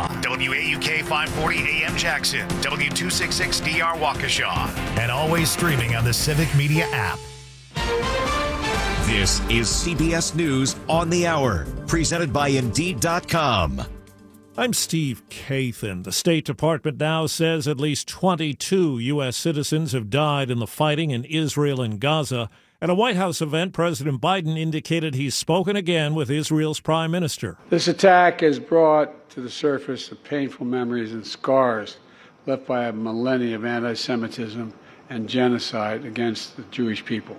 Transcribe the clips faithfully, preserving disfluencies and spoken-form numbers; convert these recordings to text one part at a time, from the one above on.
W A U K five forty A M Jackson, W two sixty-six D R Waukesha, and always streaming on the Civic Media app. This is C B S News on the Hour, presented by Indeed dot com. I'm Steve Kathan. The State Department now says at least twenty-two U S citizens have died in the fighting in Israel and Gaza. At a White House event, President Biden indicated he's spoken again with Israel's prime minister. This attack has brought to the surface the painful memories and scars left by a millennia of anti-Semitism and genocide against the Jewish people.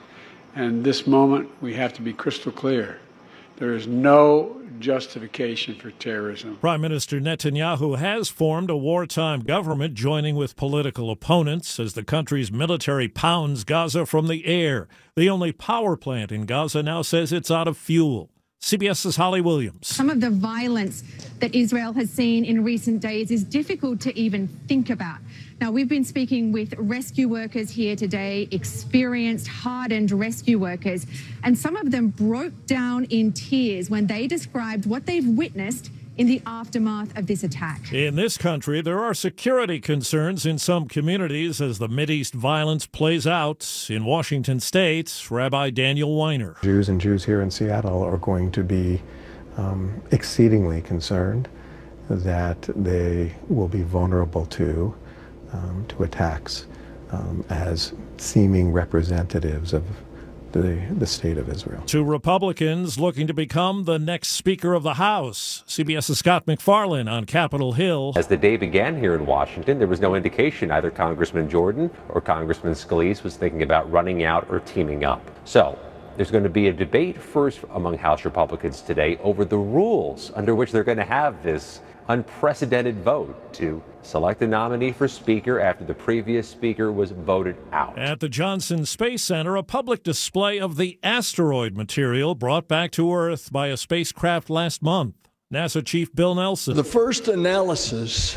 And this moment, we have to be crystal clear. There is no justification for terrorism. Prime Minister Netanyahu has formed a wartime government, joining with political opponents as the country's military pounds Gaza from the air. The only power plant in Gaza now says it's out of fuel. CBS's Holly Williams. Some of the violence that Israel has seen in recent days is difficult to even think about. Now, we've been speaking with rescue workers here today, experienced, hardened rescue workers, and some of them broke down in tears when they described what they've witnessed in the aftermath of this attack. In this country, there are security concerns in some communities as the Mideast violence plays out. In Washington State, Rabbi Daniel Weiner. Jews and Jews here in Seattle are going to be um, exceedingly concerned that they will be vulnerable to um, to attacks um, as seeming representatives of The, the state of Israel. Two Republicans looking to become the next Speaker of the House. CBS's Scott McFarlane on Capitol Hill. As the day began here in Washington, there was no indication either Congressman Jordan or Congressman Scalise was thinking about running out or teaming up. So there's going to be a debate first among House Republicans today over the rules under which they're going to have this unprecedented vote to select a nominee for Speaker after the previous Speaker was voted out. At the Johnson Space Center, a public display of the asteroid material brought back to Earth by a spacecraft last month. NASA Chief Bill Nelson. The first analysis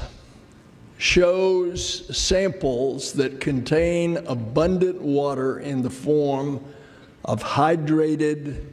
shows samples that contain abundant water in the form of hydrated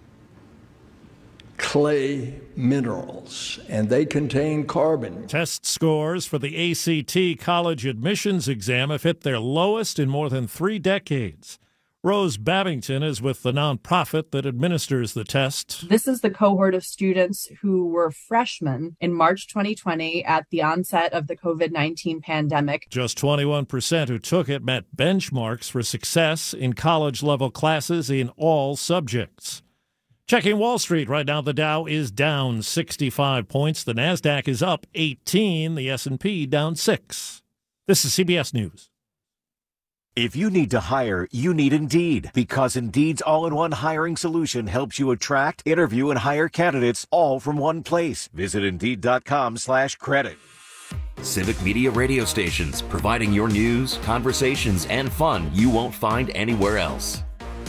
clay minerals, and they contain carbon. Test scores for the A C T college admissions exam have hit their lowest in more than three decades. Rose Babington is with the nonprofit that administers the test. This is the cohort of students who were freshmen in March twenty twenty at the onset of the COVID nineteen pandemic. Just twenty-one percent who took it met benchmarks for success in college-level classes in all subjects. Checking Wall Street right now, the Dow is down sixty-five points. The Nasdaq is up eighteen. The S and P down six. This is C B S News. If you need to hire, you need Indeed, because Indeed's all-in-one hiring solution helps you attract, interview, and hire candidates all from one place. Visit Indeed.com slash credit. Civic Media radio stations, providing your news, conversations, and fun you won't find anywhere else.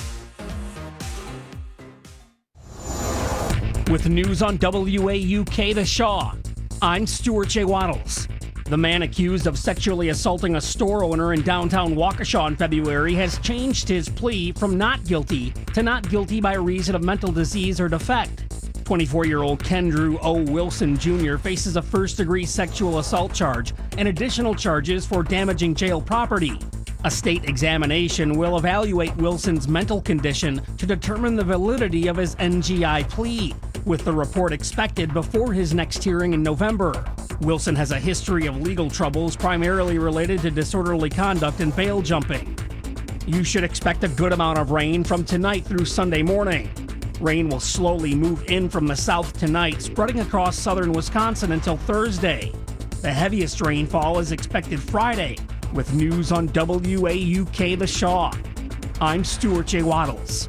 With news on W A U K The Shaw, I'm Stuart J. Waddles. The man accused of sexually assaulting a store owner in downtown Waukesha in February has changed his plea from not guilty to not guilty by reason of mental disease or defect. twenty-four-year-old Kendrew O. Wilson Junior faces a first-degree sexual assault charge and additional charges for damaging jail property. A state examination will evaluate Wilson's mental condition to determine the validity of his N G I plea, with the report expected before his next hearing in November. Wilson has a history of legal troubles primarily related to disorderly conduct and bail jumping. You should expect a good amount of rain from tonight through Sunday morning. Rain will slowly move in from the south tonight, spreading across southern Wisconsin until Thursday. The heaviest rainfall is expected Friday. With news on W A U K The Shaw, I'm Stuart J. Waddles.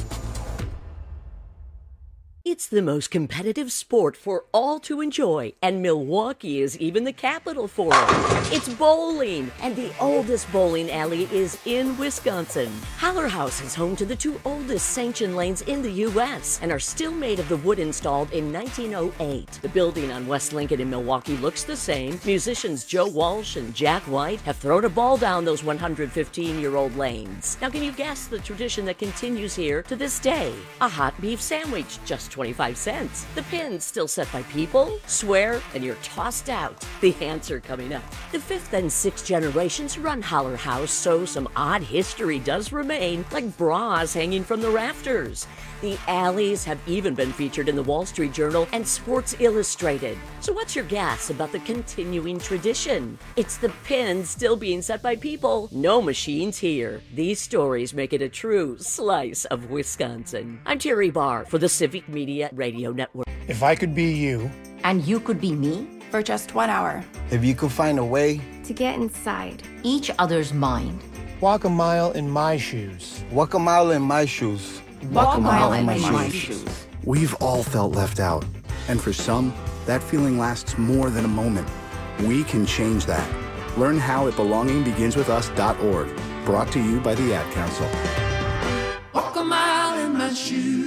It's the most competitive sport for all to enjoy, and Milwaukee is even the capital for it. It's bowling, and the oldest bowling alley is in Wisconsin. Haller House is home to the two oldest sanctioned lanes in the U S and are still made of the wood installed in nineteen oh eight. The building on West Lincoln in Milwaukee looks the same. Musicians Joe Walsh and Jack White have thrown a ball down those one hundred fifteen-year-old lanes. Now, can you guess the tradition that continues here to this day? A hot beef sandwich, just twenty twenty-five cents. The pin's still set by people, swear, and you're tossed out. The answer coming up. The fifth and sixth generations run Holler House, so some odd history does remain, like bras hanging from the rafters. The alleys have even been featured in the Wall Street Journal and Sports Illustrated. So what's your guess about the continuing tradition? It's the pin still being set by people. No machines here. These stories make it a true slice of Wisconsin. I'm Terry Barr for the Civic Media Radio Network. If I could be you. And you could be me? For just one hour. If you could find a way. To get inside each other's mind. Walk a mile in my shoes. Walk a mile in my shoes. Walk a mile in my, my shoes. We've all felt left out. And for some, that feeling lasts more than a moment. We can change that. Learn how at belonging begins with us dot org. Brought to you by the Ad Council. Walk a mile in my shoes.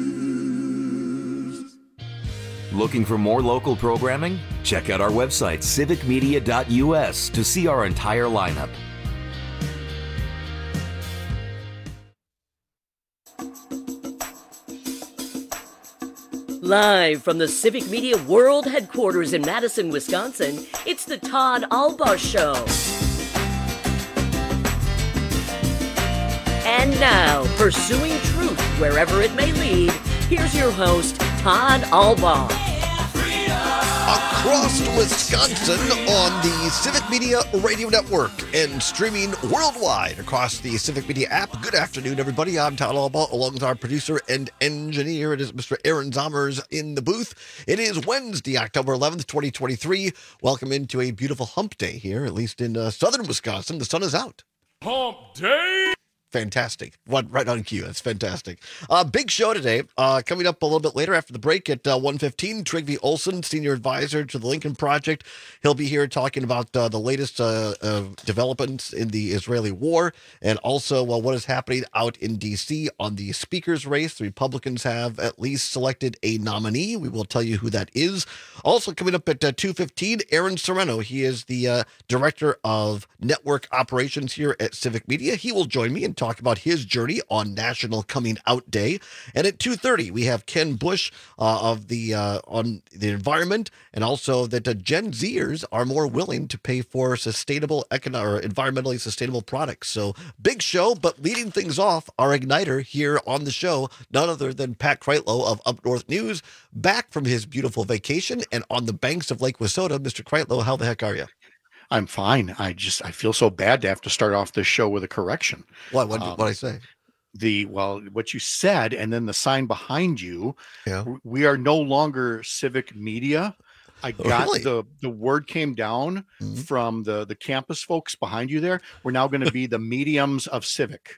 Looking for more local programming? Check out our website, civic media dot u s, to see our entire lineup. Live from the Civic Media World Headquarters in Madison, Wisconsin, it's the Todd Albaugh Show. And now, pursuing truth wherever it may lead, here's your host, Todd Albaugh. Across Wisconsin on the Civic Media Radio Network and streaming worldwide across the Civic Media app. Good afternoon, everybody. I'm Todd Albaugh, along with our producer and engineer. It is Mister Aaron Zommers in the booth. It is Wednesday, October eleventh, twenty twenty-three. Welcome into a beautiful hump day here, at least in uh, southern Wisconsin. The sun is out. Hump day! Fantastic. One right on cue. That's fantastic. Uh, big show today. Uh, coming up a little bit later after the break at uh, one fifteen, Trygve Olsen, Senior Advisor to the Lincoln Project. He'll be here talking about uh, the latest uh, uh, developments in the Israeli war and also uh, what is happening out in D C on the speaker's race. The Republicans have at least selected a nominee. We will tell you who that is. Also coming up at uh, two fifteen, Aaron Sereno. He is the uh, Director of Network Operations here at Civic Media. He will join me and talk about his journey on National Coming Out Day. And at two thirty, we have Ken Bush uh, of the uh, on the environment, and also that uh, Gen Zers are more willing to pay for sustainable econo- or environmentally sustainable products. So big show, but leading things off, our igniter here on the show, none other than Pat Kreitlow of Up North News, back from his beautiful vacation and on the banks of Lake Wissota. Mister Kreitlow, how the heck are you? I'm fine. I just, I feel so bad to have to start off this show with a correction. What, what, um, what did I say? The, well, what you said, and then the sign behind you, yeah. We are no longer Civic Media. I got really? the, the word came down mm-hmm. from the, the campus folks behind you there. We're now going to be the mediums of Civic.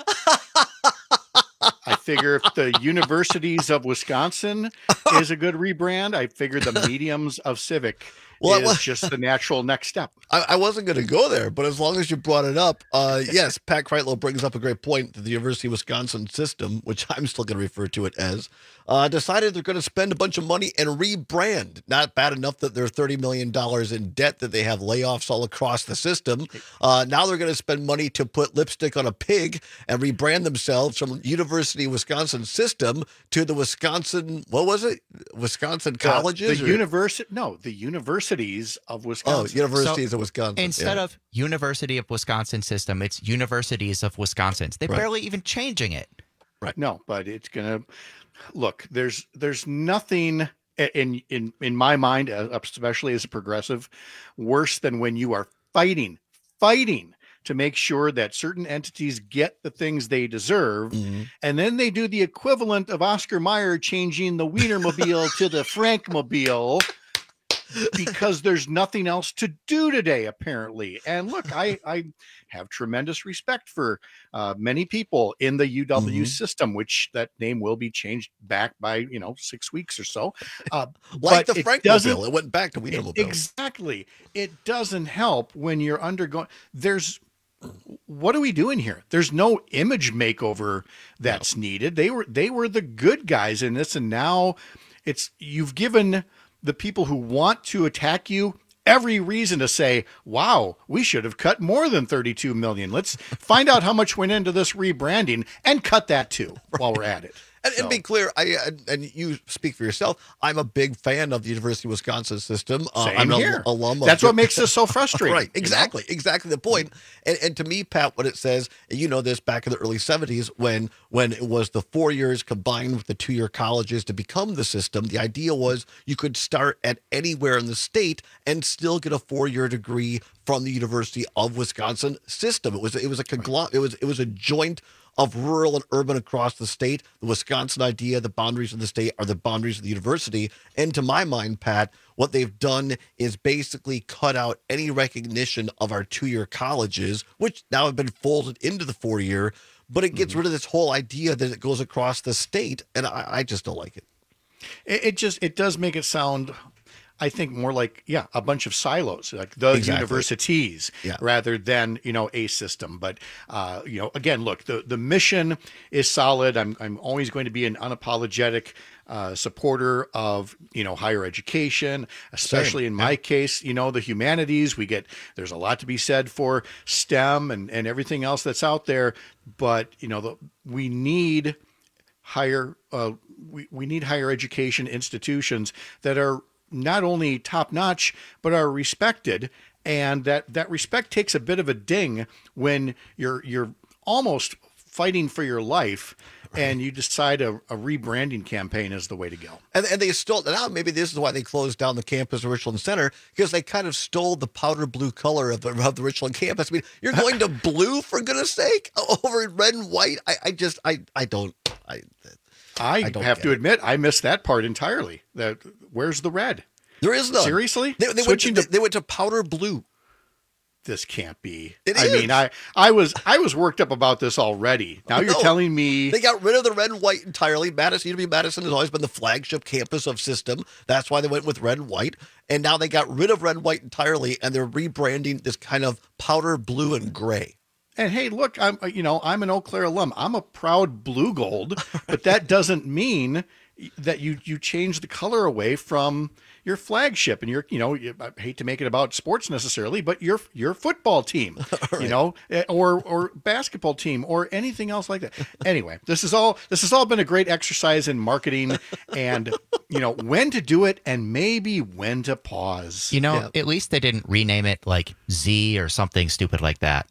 I figure if the Universities of Wisconsin is a good rebrand, I figure the mediums of Civic well, is was, just the natural next step. I, I wasn't going to go there, but as long as you brought it up, uh, yes, Pat Kreitlow brings up a great point that the University of Wisconsin system, which I'm still going to refer to it as, uh, decided they're going to spend a bunch of money and rebrand. Not bad enough that they're thirty million dollars in debt, that they have layoffs all across the system. Uh, now they're going to spend money to put lipstick on a pig and rebrand themselves from University of Wisconsin system to the Wisconsin, what was it? Wisconsin colleges? The, the university, no, the Universities of Wisconsin. Oh, Universities so of Wisconsin. Instead yeah. of University of Wisconsin system, it's Universities of Wisconsin. They're right. barely even changing it. Right. No, but it's going to look, there's, there's nothing in, in, in my mind, especially as a progressive, worse than when you are fighting, fighting to make sure that certain entities get the things they deserve. Mm-hmm. And then they do the equivalent of Oscar Mayer changing the Wienermobile to the Frankmobile because there's nothing else to do today, apparently. And look, I, I have tremendous respect for uh, many people in the U W mm-hmm. system, which that name will be changed back by, you know, six weeks or so. Uh, like the Frankmobile, it went back to Wienermobile. Exactly. It doesn't help when you're undergoing, there's, what are we doing here? There's no image makeover that's no. needed. They were, they were the good guys in this. And now it's, you've given the people who want to attack you every reason to say, wow, we should have cut more than thirty-two million. Let's find out how much went into this rebranding and cut that too right. while we're at it. And, So- and be clear, I and, and you speak for yourself. I'm a big fan of the University of Wisconsin system. Uh, Same I'm an here. al- alum. Of That's the- what makes this so frustrating. Right? you know? Exactly. Exactly the point. And, and to me, Pat, what it says, and you know this, back in the early seventies, when when it was the four years combined with the two year colleges to become the system, the idea was you could start at anywhere in the state and still get a four year degree from the University of Wisconsin system. It was it was a conglomerate. It was it was a joint of rural and urban across the state. The Wisconsin idea, the boundaries of the state are the boundaries of the university. And to my mind, Pat, what they've done is basically cut out any recognition of our two-year colleges, which now have been folded into the four-year, but it gets mm-hmm. rid of this whole idea that it goes across the state, and I, I just don't like it. It, it just, it does make it sound, I think, more like, yeah, a bunch of silos, like the Exactly. universities, Yeah. rather than, you know, a system. But, uh, you know, again, look, the, the mission is solid. I'm, I'm always going to be an unapologetic uh, supporter of, you know, higher education, especially Same. in my Yeah. case, you know, the humanities. We get, there's a lot to be said for STEM and, and everything else that's out there. But, you know, the, we need higher, uh, we, we need higher education institutions that are not only top notch, but are respected. And that, that respect takes a bit of a ding when you're, you're almost fighting for your life and you decide a, a rebranding campaign is the way to go. And, and they stole, now maybe this is why they closed down the campus of Richland Center, because they kind of stole the powder blue color of the, of the Richland campus. I mean, you're going to blue, for goodness sake, over red and white. I, I just, I, I don't, I, I, I don't have get to it. admit, I missed that part entirely. That where's the red? There is none. Seriously? They, they, went Switching to, to- they went to powder blue. This can't be. It I is. mean, I, I was I was worked up about this already. Now you're No. telling me They got rid of the red and white entirely. Madison, U W Madison has always been the flagship campus of system. That's why they went with red and white. And now they got rid of red and white entirely, and they're rebranding this kind of powder blue and gray. And hey, look, I'm you know I'm an Eau Claire alum. I'm a proud blue gold, but that doesn't mean that you you change the color away from your flagship and your you know you, I hate to make it about sports necessarily, but your your football team, Right. you know, eh, or or basketball team or anything else like that. Anyway, this is all this has all been a great exercise in marketing and you know when to do it and maybe when to pause. You know, at least they didn't rename it like Z or something stupid like that.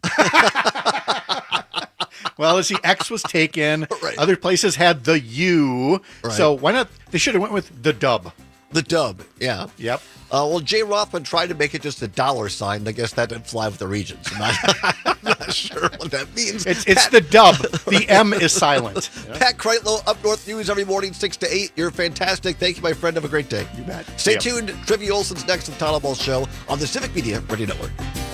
Well, as the X was taken, Right. other places had the U. Right. So why not? They should have went with the dub. The dub, yeah. Yep. Uh, well, Jay Rothman tried to make it just a dollar sign. I guess that didn't fly with the Regions. I'm not, I'm not sure what that means. It's it's Pat, the dub. The M is silent. Pat Kreitlow, Up North News every morning, six to eight. You're fantastic. Thank you, my friend. Have a great day. You bet. Stay Yep. tuned. Trivia Olson's next with Tyler Ball Show on the Civic Media Radio Network.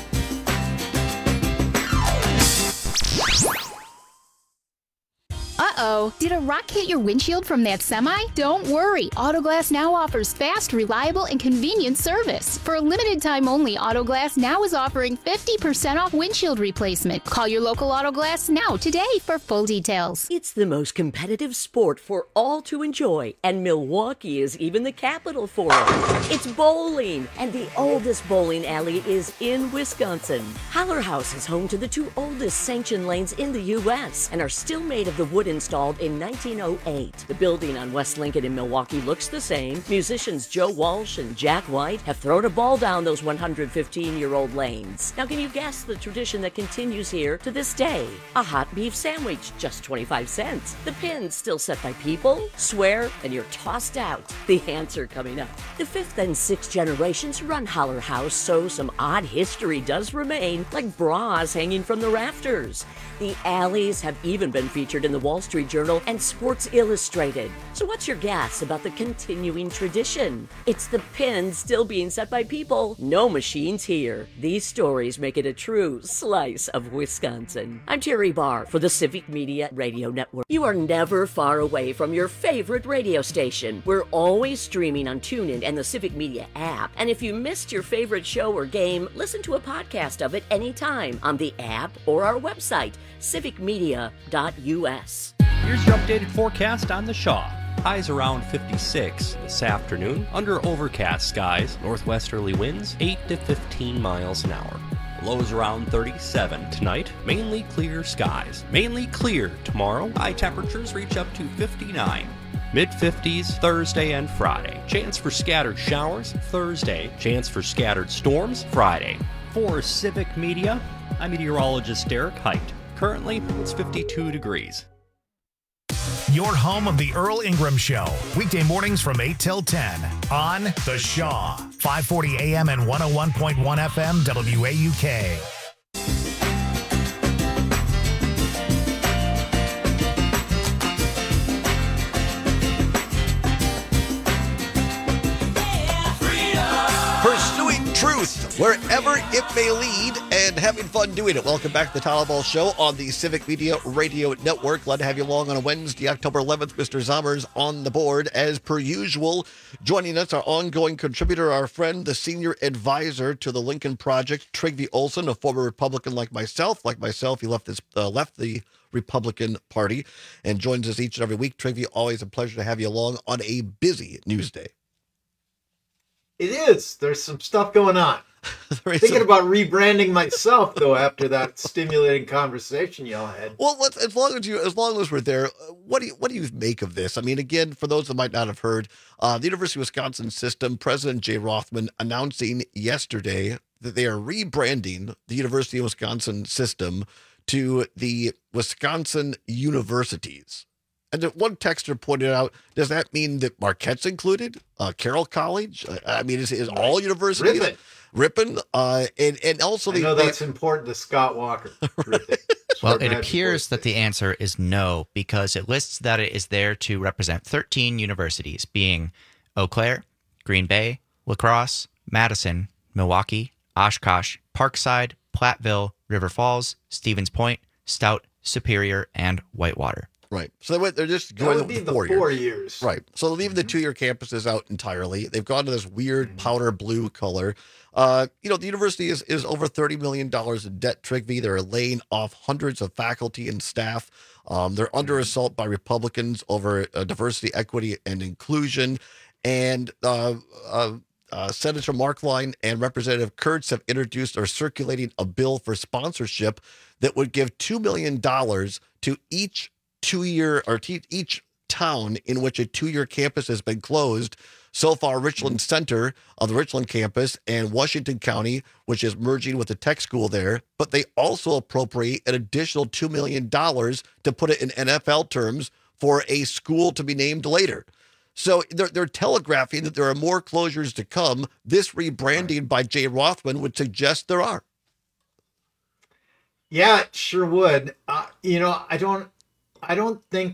Uh-oh, did a rock hit your windshield from that semi? Don't worry, Autoglass Now offers fast, reliable, and convenient service. For a limited time only, Autoglass Now is offering fifty percent off windshield replacement. Call your local Autoglass Now today for full details. It's the most competitive sport for all to enjoy, and Milwaukee is even the capital for it. It's bowling, and the oldest bowling alley is in Wisconsin. Haller House is home to the two oldest sanctioned lanes in the U S and are still made of the wood installed in nineteen oh eight. The building on West Lincoln in Milwaukee looks the same. Musicians Joe Walsh and Jack White have thrown a ball down those one hundred fifteen-year-old lanes. Now, can you guess the tradition that continues here to this day? A hot beef sandwich, just twenty-five cents. The pins still set by people, swear, and you're tossed out. The answer coming up. The fifth and sixth generations run Haller House, so some odd history does remain, like bras hanging from the rafters. The alleys have even been featured in the Wall Street Journal and Sports Illustrated. So what's your guess about the continuing tradition? It's the pins still being set by people, no machines here. These stories make it a true slice of Wisconsin. I'm Terry Barr for the Civic Media Radio Network. You are never far away from your favorite radio station. We're always streaming on TuneIn and the Civic Media app. And if you missed your favorite show or game, listen to a podcast of it anytime on the app or our website, civic media dot u s. Here's your updated forecast on the Shaw. Highs around fifty-six this afternoon, under overcast skies, northwesterly winds eight to fifteen miles an hour. Lows around thirty-seven. Tonight, mainly clear skies. Mainly clear tomorrow. High temperatures reach up to fifty-nine. Mid fifties Thursday and Friday. Chance for scattered showers Thursday. Chance for scattered storms Friday. For Civic Media, I'm meteorologist Derek Height. Currently, it's fifty-two degrees. Your home of the Earl Ingram Show. Weekday mornings from eight till ten on The Shaw. five forty A M and one oh one point one F M W A U K. Pursuing truth wherever it may lead and having fun doing it. Welcome back to the Tyler Ball Show on the Civic Media Radio Network. Glad to have you along on a Wednesday, October eleventh. Mister Zommers on the board as per usual. Joining us, our ongoing contributor, our friend, the senior advisor to the Lincoln Project, Trygve Olsen, a former Republican like myself. Like myself, he left this uh, left the Republican Party and joins us each and every week. Trygve, always a pleasure to have you along on a busy news day. It is. There's some stuff going on. Thinking some... about rebranding myself, though, after that stimulating conversation y'all had. Well, let's, as long as you, as long as we're there, what do you, what do you make of this? I mean, again, for those that might not have heard, uh, the University of Wisconsin system, President Jay Rothman announcing yesterday that they are rebranding the University of Wisconsin system to the Wisconsin Universities. And one texter pointed out, does that mean that Marquette's included? Uh, Carroll College? Uh, I mean, is, is all universities? Ripon. Ripon. Uh, and, and also... I the, know they, that's important to Scott Walker. Well, it appears that the answer is no, because it lists that it is there to represent thirteen universities, being Eau Claire, Green Bay, La Crosse, Madison, Milwaukee, Oshkosh, Parkside, Platteville, River Falls, Stevens Point, Stout, Superior, and Whitewater. Right. So they went, they're just going with the the four, four years. years. Right. So they're leaving the two-year campuses out entirely. They've gone to this weird powder blue color. Uh, you know, the university is, is over thirty million dollars in debt, Trygve. They're laying off hundreds of faculty and staff. Um, they're under assault by Republicans over uh, diversity, equity, and inclusion. And uh, uh, uh, Senator Markline and Representative Kurtz have introduced or circulating a bill for sponsorship that would give two million dollars to each two-year or te- each town in which a two-year campus has been closed. So far, Richland Center of the Richland campus and Washington County, which is merging with the tech school there, but they also appropriate an additional two million dollars to put it in N F L terms for a school to be named later. So they're, they're telegraphing that there are more closures to come. This rebranding by Jay Rothman would suggest there are. Yeah, it sure would. Uh, you know, I don't I don't think,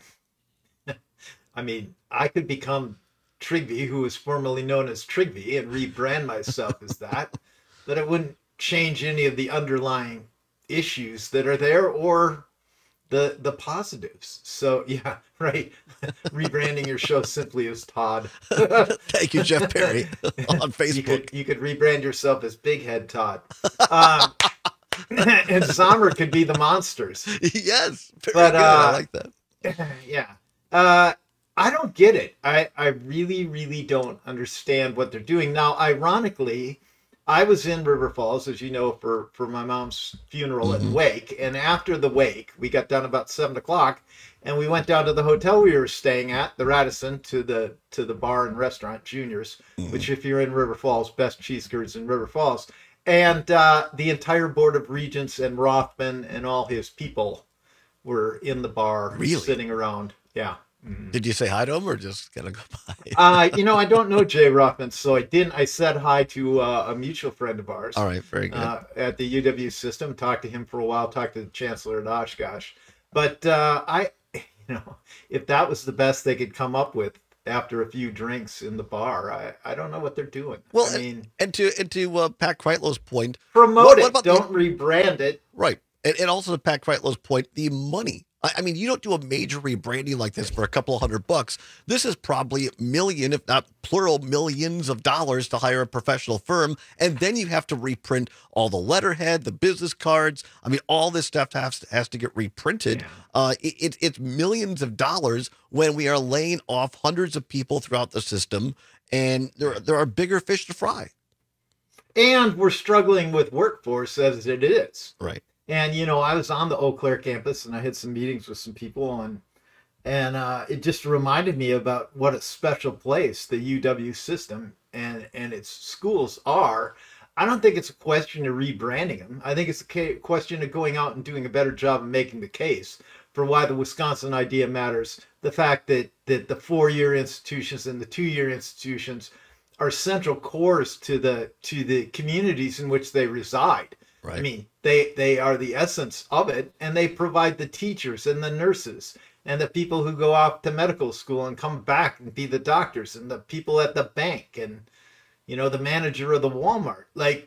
I mean, I could become Trygve, who was formerly known as Trygve, and rebrand myself as that, but it wouldn't change any of the underlying issues that are there or the the positives. So, yeah, right. Rebranding your show simply as Todd. Thank you, Jeff Perry, on Facebook. You could, you could rebrand yourself as Big Head Todd. Um, and Sommer could be the monsters. Yes, very but, good. Uh, I like that. Yeah. Uh, I don't get it. I, I really, really don't understand what they're doing. Now, ironically, I was in River Falls, as you know, for, for my mom's funeral mm-hmm. and wake. And after the wake, we got done about seven o'clock, and we went down to the hotel we were staying at, the Radisson, to the to the bar and restaurant, Junior's, mm-hmm. which, if you're in River Falls, best cheese curds in River Falls. And uh, the entire Board of Regents and Rothman and all his people were in the bar, really? Sitting around. Yeah. Mm-hmm. Did you say hi to him or just kind of go by? uh, you know, I don't know Jay Rothman, so I didn't. I said hi to uh, a mutual friend of ours. All right, very good. Uh, at the U W system, talked to him for a while, talked to the chancellor at Oshkosh. But uh, I, you know, if that was the best they could come up with after a few drinks in the bar, I, I don't know what they're doing. Well, I mean, and to and to uh, Pat Kreitlow's point, promote what, it, what about don't the, rebrand it. Right, and, and also to Pat Kreitlow's point, the money. I, I mean, you don't do a major rebranding like this for a couple of hundred bucks. This is probably a million, if not plural millions of dollars to hire a professional firm, and then you have to reprint all the letterhead, the business cards. I mean, all this stuff has to, has to get reprinted. Yeah. Uh, it, it, it's millions of dollars when we are laying off hundreds of people throughout the system, and there there are bigger fish to fry. and we're struggling with workforce as it is. Right. And, you know, I was on the Eau Claire campus and I had some meetings with some people on, and uh, it just reminded me about what a special place the U W system and, and its schools are. I don't think it's a question of rebranding them. I think it's a ca- question of going out and doing a better job of making the case for why the Wisconsin idea matters. The fact that, that the four-year institutions and the two-year institutions are central cores to the to the communities in which they reside. Right. I mean, they they are the essence of it, and they provide the teachers and the nurses and the people who go off to medical school and come back and be the doctors and the people at the bank and, you know, the manager of the Walmart. Like,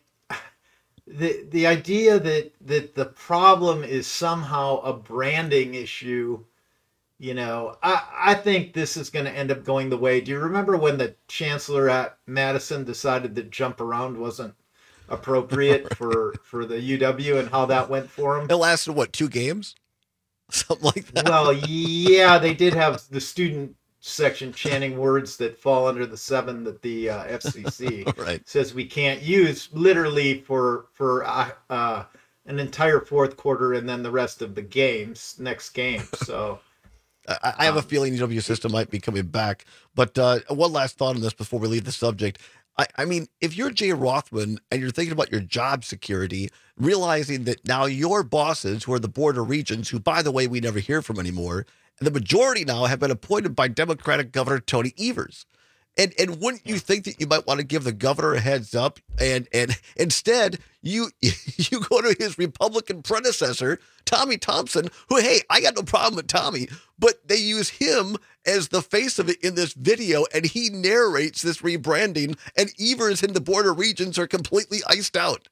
the the idea that that the problem is somehow a branding issue, you know, I, I think this is going to end up going the way. Do you remember when the chancellor at Madison decided that jump around wasn't appropriate right. for, for the U W and how that went for him? It lasted, what, two games? Something like that? Well, yeah, they did have the student section chanting words that fall under the seven that the uh, F C C right. says we can't use, literally for, for uh, uh, an entire fourth quarter and then the rest of the games, next game. So... I, I have a feeling the U W system might be coming back. But uh, one last thought on this before we leave the subject. I, I mean, if you're Jay Rothman and you're thinking about your job security, realizing that now your bosses, who are the Board of Regents, who, by the way, we never hear from anymore, and the majority now have been appointed by Democratic Governor Tony Evers. And and wouldn't you think that you might want to give the governor a heads up? And and instead, you you go to his Republican predecessor, Tommy Thompson, who, hey, I got no problem with Tommy, but they use him as the face of it in this video, and he narrates this rebranding, and Evers and the Board of Regents are completely iced out.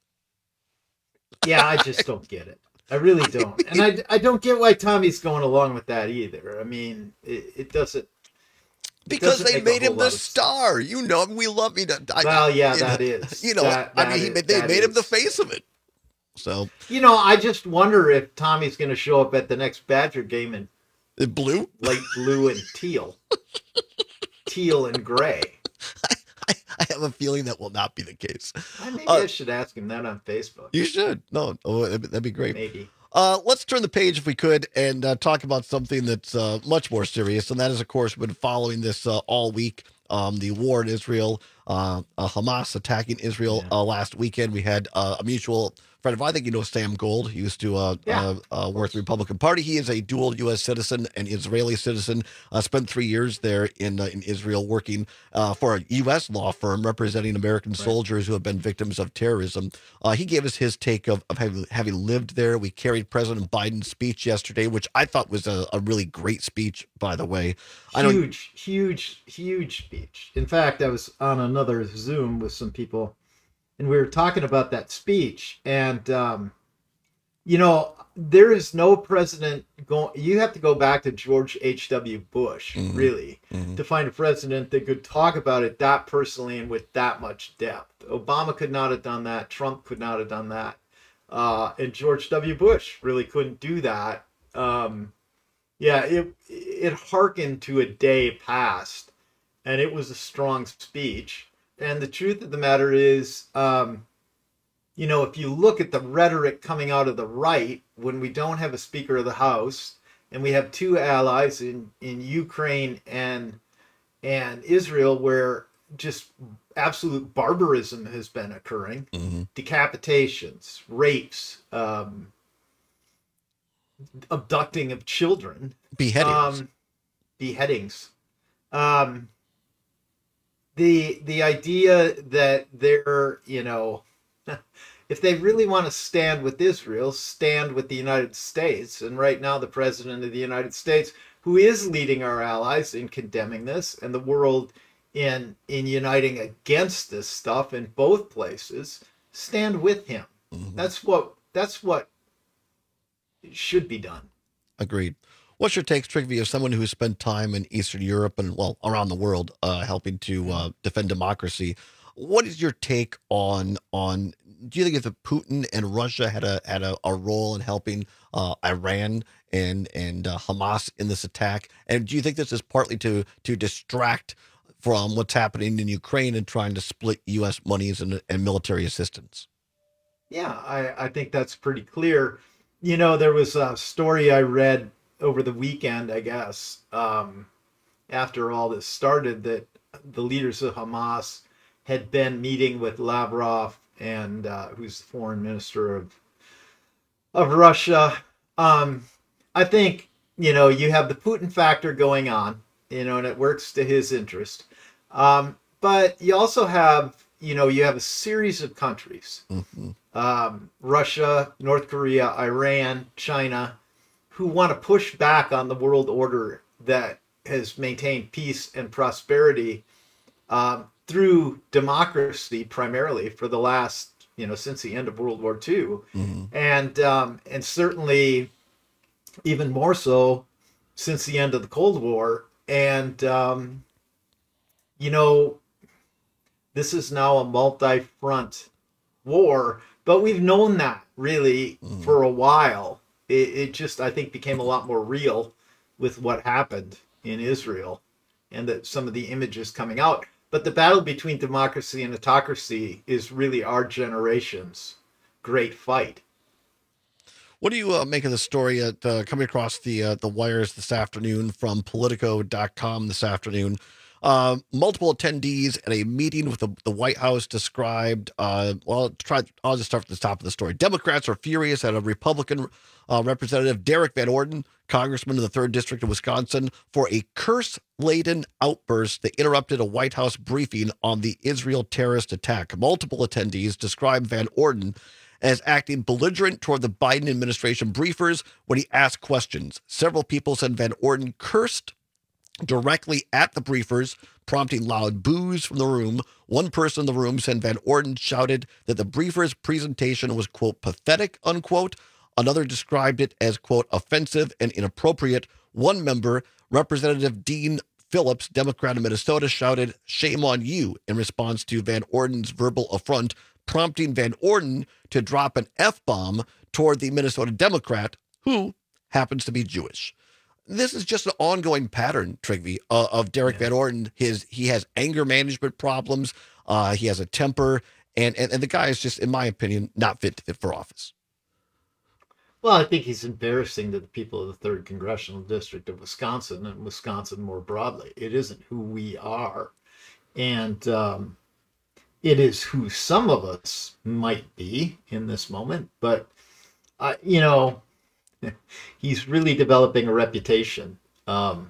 Yeah, I just don't get it. I really don't. And I, I don't get why Tommy's going along with that either. I mean, it, it doesn't. Because they made him the star. You know him. We love you. Well, yeah, that is. You know, that, I that mean, he, is, they made him is. the face of it. So, you know, I just wonder if Tommy's going to show up at the next Badger game in, in blue, light blue and teal, teal and gray. I, I, I have a feeling that will not be the case. Maybe uh, I should ask him that on Facebook. You should. No, oh, that'd, that'd be great. Maybe. Uh, let's turn the page, if we could, and uh, talk about something that's uh, much more serious, and that is, of course, we've been following this uh, all week, um, the war in Israel, uh, uh, Hamas attacking Israel yeah. uh, last weekend. We had uh, a mutual friend of, I think you know Sam Gold. He used to uh, yeah, uh, uh, work the Republican Party. He is a dual U S citizen and Israeli citizen. Uh, spent three years there in uh, in Israel working uh, for a U S law firm representing American right. soldiers who have been victims of terrorism. Uh, he gave us his take of, of having, having lived there. We carried President Biden's speech yesterday, which I thought was a, a really great speech, by the way. I huge, huge, huge speech. In fact, I was on another Zoom with some people, and we were talking about that speech, and, um, you know, there is no president going, you have to go back to George H W Bush, mm-hmm. really, mm-hmm. to find a president that could talk about it that personally and with that much depth. Obama could not have done that. Trump could not have done that. Uh, and George W. Bush really couldn't do that. Um, yeah, it, it hearkened to a day past, and it was a strong speech. And the truth of the matter is, um, you know, if you look at the rhetoric coming out of the right, when we don't have a Speaker of the House, and we have two allies in, in Ukraine and and Israel, where just absolute barbarism has been occurring, mm-hmm. decapitations, rapes, um, abducting of children, beheadings, um, beheadings. Um, the the idea that they're, you know, if they really want to stand with Israel, stand with the United States. And right now, the president of the United States, who is leading our allies in condemning this, and the world in in uniting against this stuff in both places, stand with him. Mm-hmm. That's what that's what should be done. Agreed. What's your take, Trygve, of someone who's spent time in Eastern Europe and, well, around the world, uh, helping to uh, defend democracy? What is your take on on? Do you think if Putin and Russia had a had a, a role in helping uh, Iran and and uh, Hamas in this attack, and do you think this is partly to to distract from what's happening in Ukraine and trying to split U S monies and, and military assistance. Yeah, I, I think that's pretty clear. You know, there was a story I read over the weekend, I guess, um, after all this started, that the leaders of Hamas had been meeting with Lavrov, and uh, who's the foreign minister of of Russia. Um, I think, you know, you have the Putin factor going on, you know, and it works to his interest. Um, but you also have, you know, you have a series of countries, mm-hmm. um, Russia, North Korea, Iran, China, who want to push back on the world order that has maintained peace and prosperity um, through democracy primarily for the last, you know, since the end of World War Two. Mm-hmm. And, um, and certainly even more so since the end of the Cold War. And, um, you know, this is now a multi-front war, but we've known that really mm-hmm. for a while. It, it just, I think, became a lot more real with what happened in Israel and that some of the images coming out. But the battle between democracy and autocracy is really our generation's great fight. What do you uh, make of the story at, uh, coming across the uh, the wires this afternoon from Politico dot com this afternoon? Uh, multiple attendees at a meeting with the, the White House described, uh, well, try, I'll just start from the top of the story. Democrats are furious at a Republican uh, representative, Derek Van Orden, congressman in the third District of Wisconsin, for a curse-laden outburst that interrupted a White House briefing on the Israel terrorist attack. Multiple attendees described Van Orden as acting belligerent toward the Biden administration briefers when he asked questions. Several people said Van Orden cursed directly at the briefers, prompting loud boos from the room. One person in the room said Van Orden shouted that the briefers' presentation was, quote, pathetic, unquote. Another described it as, quote, offensive and inappropriate. One member, Representative Dean Phillips, Democrat of Minnesota, shouted, shame on you, in response to Van Orden's verbal affront, prompting Van Orden to drop an F-bomb toward the Minnesota Democrat, who happens to be Jewish. This is just an ongoing pattern, Trygve, uh, of Derek yeah. Van Orden. His he has anger management problems. Uh, he has a temper, and, and and the guy is just, in my opinion, not fit, fit for office. Well, I think he's embarrassing to the people of the third Congressional District of Wisconsin and Wisconsin more broadly. It isn't who we are, and um, it is who some of us might be in this moment. But uh, you know. He's really developing a reputation um,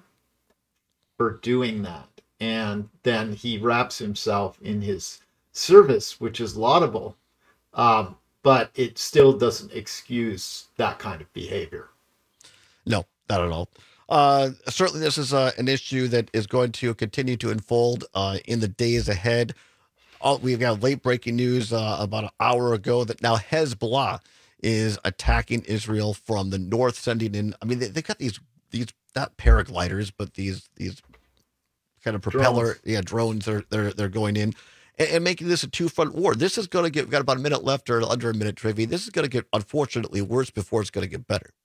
for doing that. And then he wraps himself in his service, which is laudable, um, but it still doesn't excuse that kind of behavior. No, not at all. Uh, certainly, this is uh, an issue that is going to continue to unfold uh, in the days ahead. All, we've got late breaking news uh, about an hour ago that now Hezbollah is attacking Israel from the north, sending in, I mean, they, they've got these, these, not paragliders, but these, these kind of propeller, drones. yeah, drones, they're, they're, they're going in and, and making this a two front war. This is going to get, we've got about a minute left or under a minute, Trivy. This is going to get, unfortunately, worse before it's going to get better.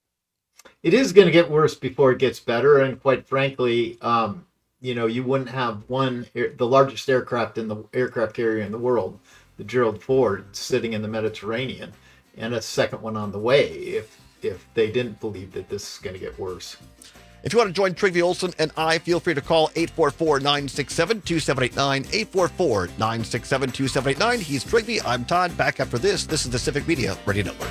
It is going to get worse before it gets better. And quite frankly, um, you know, you wouldn't have one, the largest aircraft in the aircraft carrier in the world, the Gerald Ford, sitting in the Mediterranean, and a second one on the way if if they didn't believe that this is going to get worse. If you want to join Trygve Olson and I, feel free to call eight four four, nine six seven, two seven eight nine, eight four four, nine six seven, two seven eight nine. He's Trygve. I'm Todd. Back after this. This is the Civic Media Radio Network.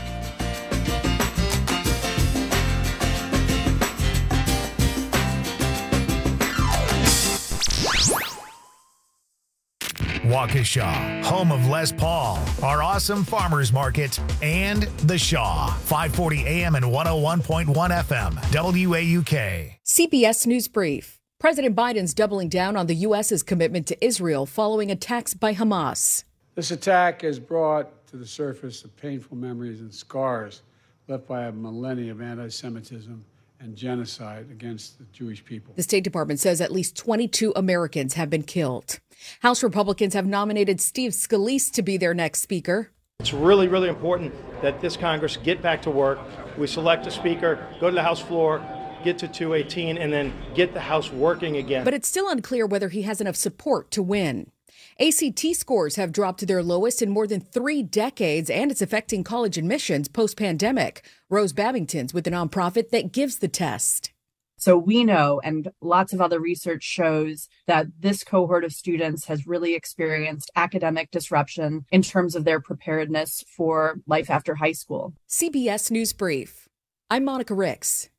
Waukesha, home of Les Paul, our awesome farmers market, and The Shaw, five forty A M and one oh one point one F M, W A U K. C B S News Brief. President Biden's doubling down on the U S's commitment to Israel following attacks by Hamas. This attack has brought to the surface the painful memories and scars left by a millennia of anti-Semitism and genocide against the Jewish people. The State Department says at least twenty-two Americans have been killed. House Republicans have nominated Steve Scalise to be their next speaker. It's really, really important that this Congress get back to work. We select a speaker, go to the House floor, get to two eighteen, and then get the House working again. But it's still unclear whether he has enough support to win. A C T scores have dropped to their lowest in more than three decades, and it's affecting college admissions post-pandemic. Rose Babington's with the nonprofit that gives the test. So we know, and lots of other research shows, that this cohort of students has really experienced academic disruption in terms of their preparedness for life after high school. C B S News Brief. I'm Monica Ricks.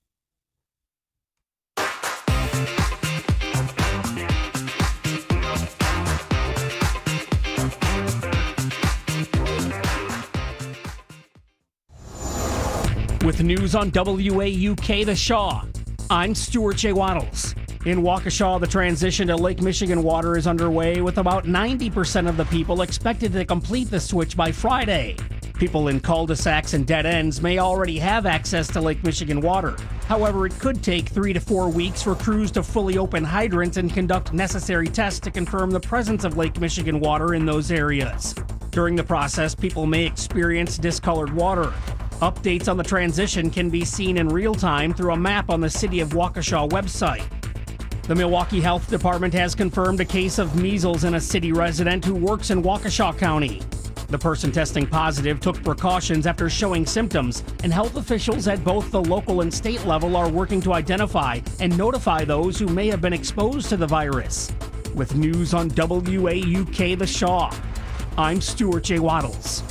With news on W A U K The Shaw, I'm Stuart J. Waddles. In Waukesha, the transition to Lake Michigan water is underway, with about ninety percent of the people expected to complete the switch by Friday. People in cul-de-sacs and dead ends may already have access to Lake Michigan water. However, it could take three to four weeks for crews to fully open hydrants and conduct necessary tests to confirm the presence of Lake Michigan water in those areas. During the process, people may experience discolored water. Updates on the transition can be seen in real time through a map on the City of Waukesha website. The Milwaukee Health Department has confirmed a case of measles in a city resident who works in Waukesha County. The person testing positive took precautions after showing symptoms, and health officials at both the local and state level are working to identify and notify those who may have been exposed to the virus. With news on W A U K The Shaw, I'm Stuart J. Waddles.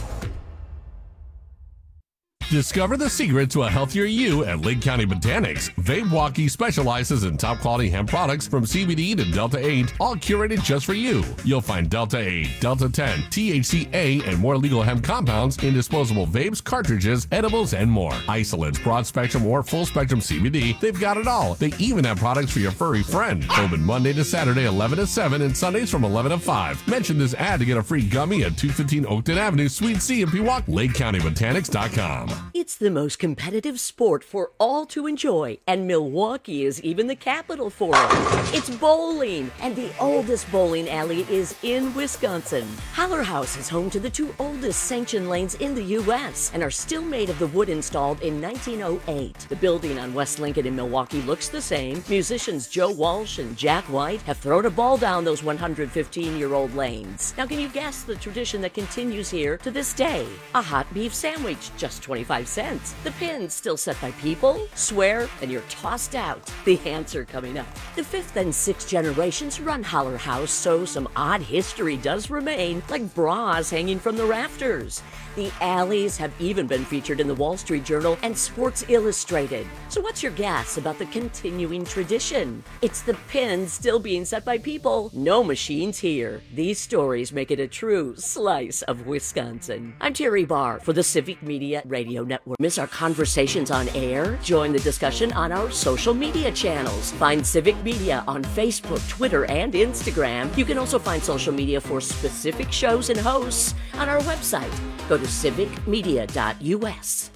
Discover the secret to a healthier you at Lake County Botanics. VapeWalkie specializes in top quality hemp products from C B D to Delta eight, all curated just for you. You'll find Delta eight, Delta ten, T H C A, and more legal hemp compounds in disposable vapes, cartridges, edibles, and more. Isolates, broad spectrum, or full spectrum C B D, they've got it all. They even have products for your furry friend. Open Monday to Saturday, eleven to seven, and Sundays from eleven to five. Mention this ad to get a free gummy at two fifteen Oakton Avenue, Suite C in Pewaukee, Lake County Botanics dot com. It's the most competitive sport for all to enjoy, and Milwaukee is even the capital for it. It's bowling, and the oldest bowling alley is in Wisconsin. Haller House is home to the two oldest sanctioned lanes in the U S and are still made of the wood installed in nineteen oh eight. The building on West Lincoln in Milwaukee looks the same. Musicians Joe Walsh and Jack White have thrown a ball down those one hundred fifteen-year-old lanes. Now, can you guess the tradition that continues here to this day? A hot beef sandwich, just twenty-five cents. The pin's still set by people, swear, and you're tossed out. The answer coming up. The fifth and sixth generations run Haller House, so some odd history does remain, like bras hanging from the rafters. The alleys have even been featured in the Wall Street Journal and Sports Illustrated. So what's your guess about the continuing tradition? It's the pins still being set by people. No machines here. These stories make it a true slice of Wisconsin. I'm Terry Barr for the Civic Media Radio Network. Miss our conversations on air? Join the discussion on our social media channels. Find Civic Media on Facebook, Twitter, and Instagram. You can also find social media for specific shows and hosts on our website. Go to civic media dot U S.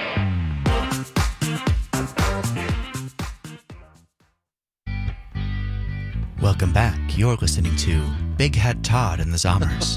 Welcome back. You're listening to Big Head Todd and the Zommers.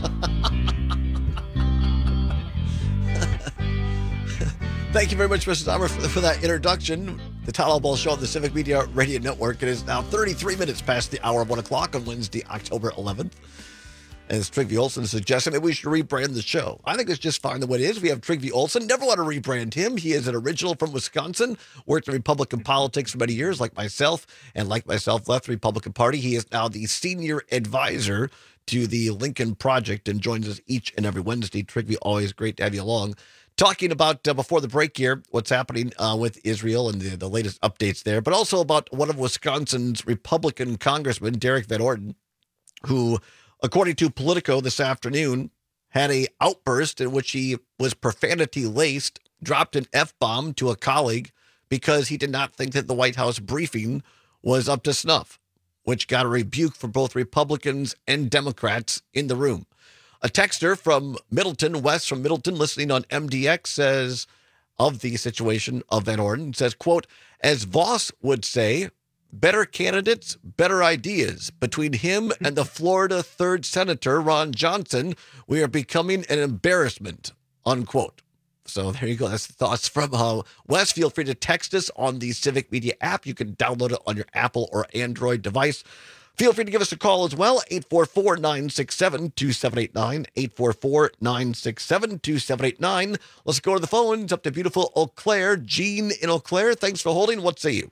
Thank you very much, Mister Sommer, for, for that introduction. The Todd Ball Show on the Civic Media Radio Network. It is now thirty-three minutes past the hour of one o'clock on Wednesday, October eleventh. As Trygve Olsen suggested, maybe we should rebrand the show. I think it's just fine the way it is. We have Trygve Olsen. Never want to rebrand him. He is an original from Wisconsin, worked in Republican politics for many years, like myself, and like myself, left the Republican Party. He is now the senior advisor to the Lincoln Project and joins us each and every Wednesday. Trygve, always great to have you along. Talking about, uh, before the break here, what's happening uh, with Israel and the, the latest updates there, but also about one of Wisconsin's Republican congressmen, Derek Van Orden, who, according to Politico this afternoon, had a outburst in which he was profanity-laced, dropped an F-bomb to a colleague because he did not think that the White House briefing was up to snuff, which got a rebuke from both Republicans and Democrats in the room. A texter from Middleton, West from Middleton, listening on M D X, says of the situation of Van Orden, says, quote, as Voss would say, better candidates, better ideas. Between him and the Florida third Senator, Ron Johnson, we are becoming an embarrassment, unquote. So there you go. That's the thoughts from uh, Wes. Feel free to text us on the Civic Media app. You can download it on your Apple or Android device. Feel free to give us a call as well, eight four four, nine six seven, two seven eight nine, eight four four, nine six seven, two seven eight nine. Let's go to the phones, up to beautiful Eau Claire. Jean in Eau Claire, thanks for holding. What say you?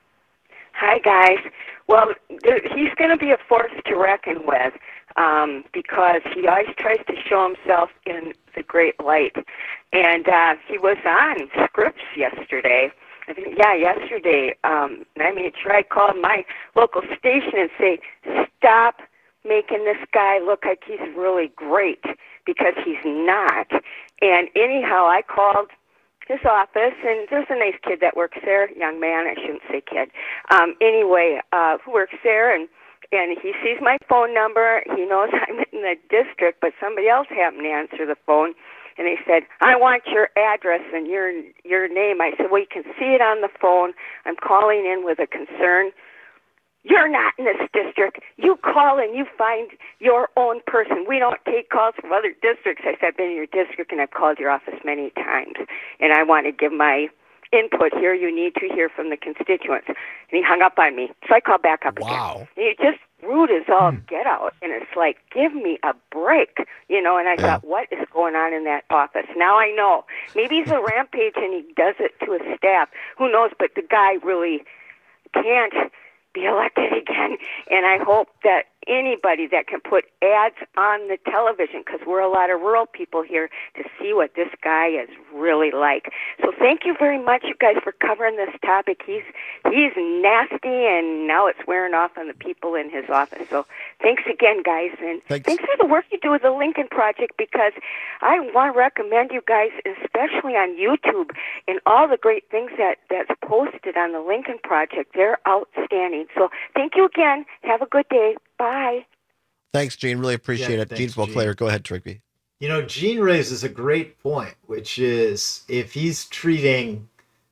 Hi, guys. Well, there, he's going to be a force to reckon with um, because he always tries to show himself in the great light. And uh, he was on Scripps yesterday. I think, yeah, yesterday. Um, and I made sure I called my local station and say, stop making this guy look like he's really great, because he's not. And anyhow, I called his office, and there's a nice kid that works there, young man, I shouldn't say kid. Um, anyway, uh, who works there, and and he sees my phone number. He knows I'm in the district, but somebody else happened to answer the phone. And they said, I want your address and your your name. I said, well, you can see it on the phone. I'm calling in with a concern. You're not in this district. You call and you find your own person. We don't take calls from other districts. I said, I've been in your district and I've called your office many times. And I want to give my input here. You need to hear from the constituents. And he hung up on me. So I called back up wow. again. And he just rude as all get out. And it's like, give me a break, you know. And I thought, what is going on in that office? Now I know. Maybe he's a rampage and he does it to his staff. Who knows? But the guy really can't be elected again. And I hope that anybody that can put ads on the television, because we're a lot of rural people here, to see what this guy is really like. So thank you very much, you guys, for covering this topic. He's he's nasty, and now it's wearing off on the people in his office. So thanks again, guys, and thanks, thanks for the work you do with the Lincoln Project, because I want to recommend you guys, especially on YouTube, and all the great things that, that's posted on the Lincoln Project. They're outstanding. So thank you again. Have a good day. Bye. Thanks, Gene. Really appreciate yeah, it. thanks, Gene Claire, go ahead, Trigby. You know, Gene raises a great point, which is if he's treating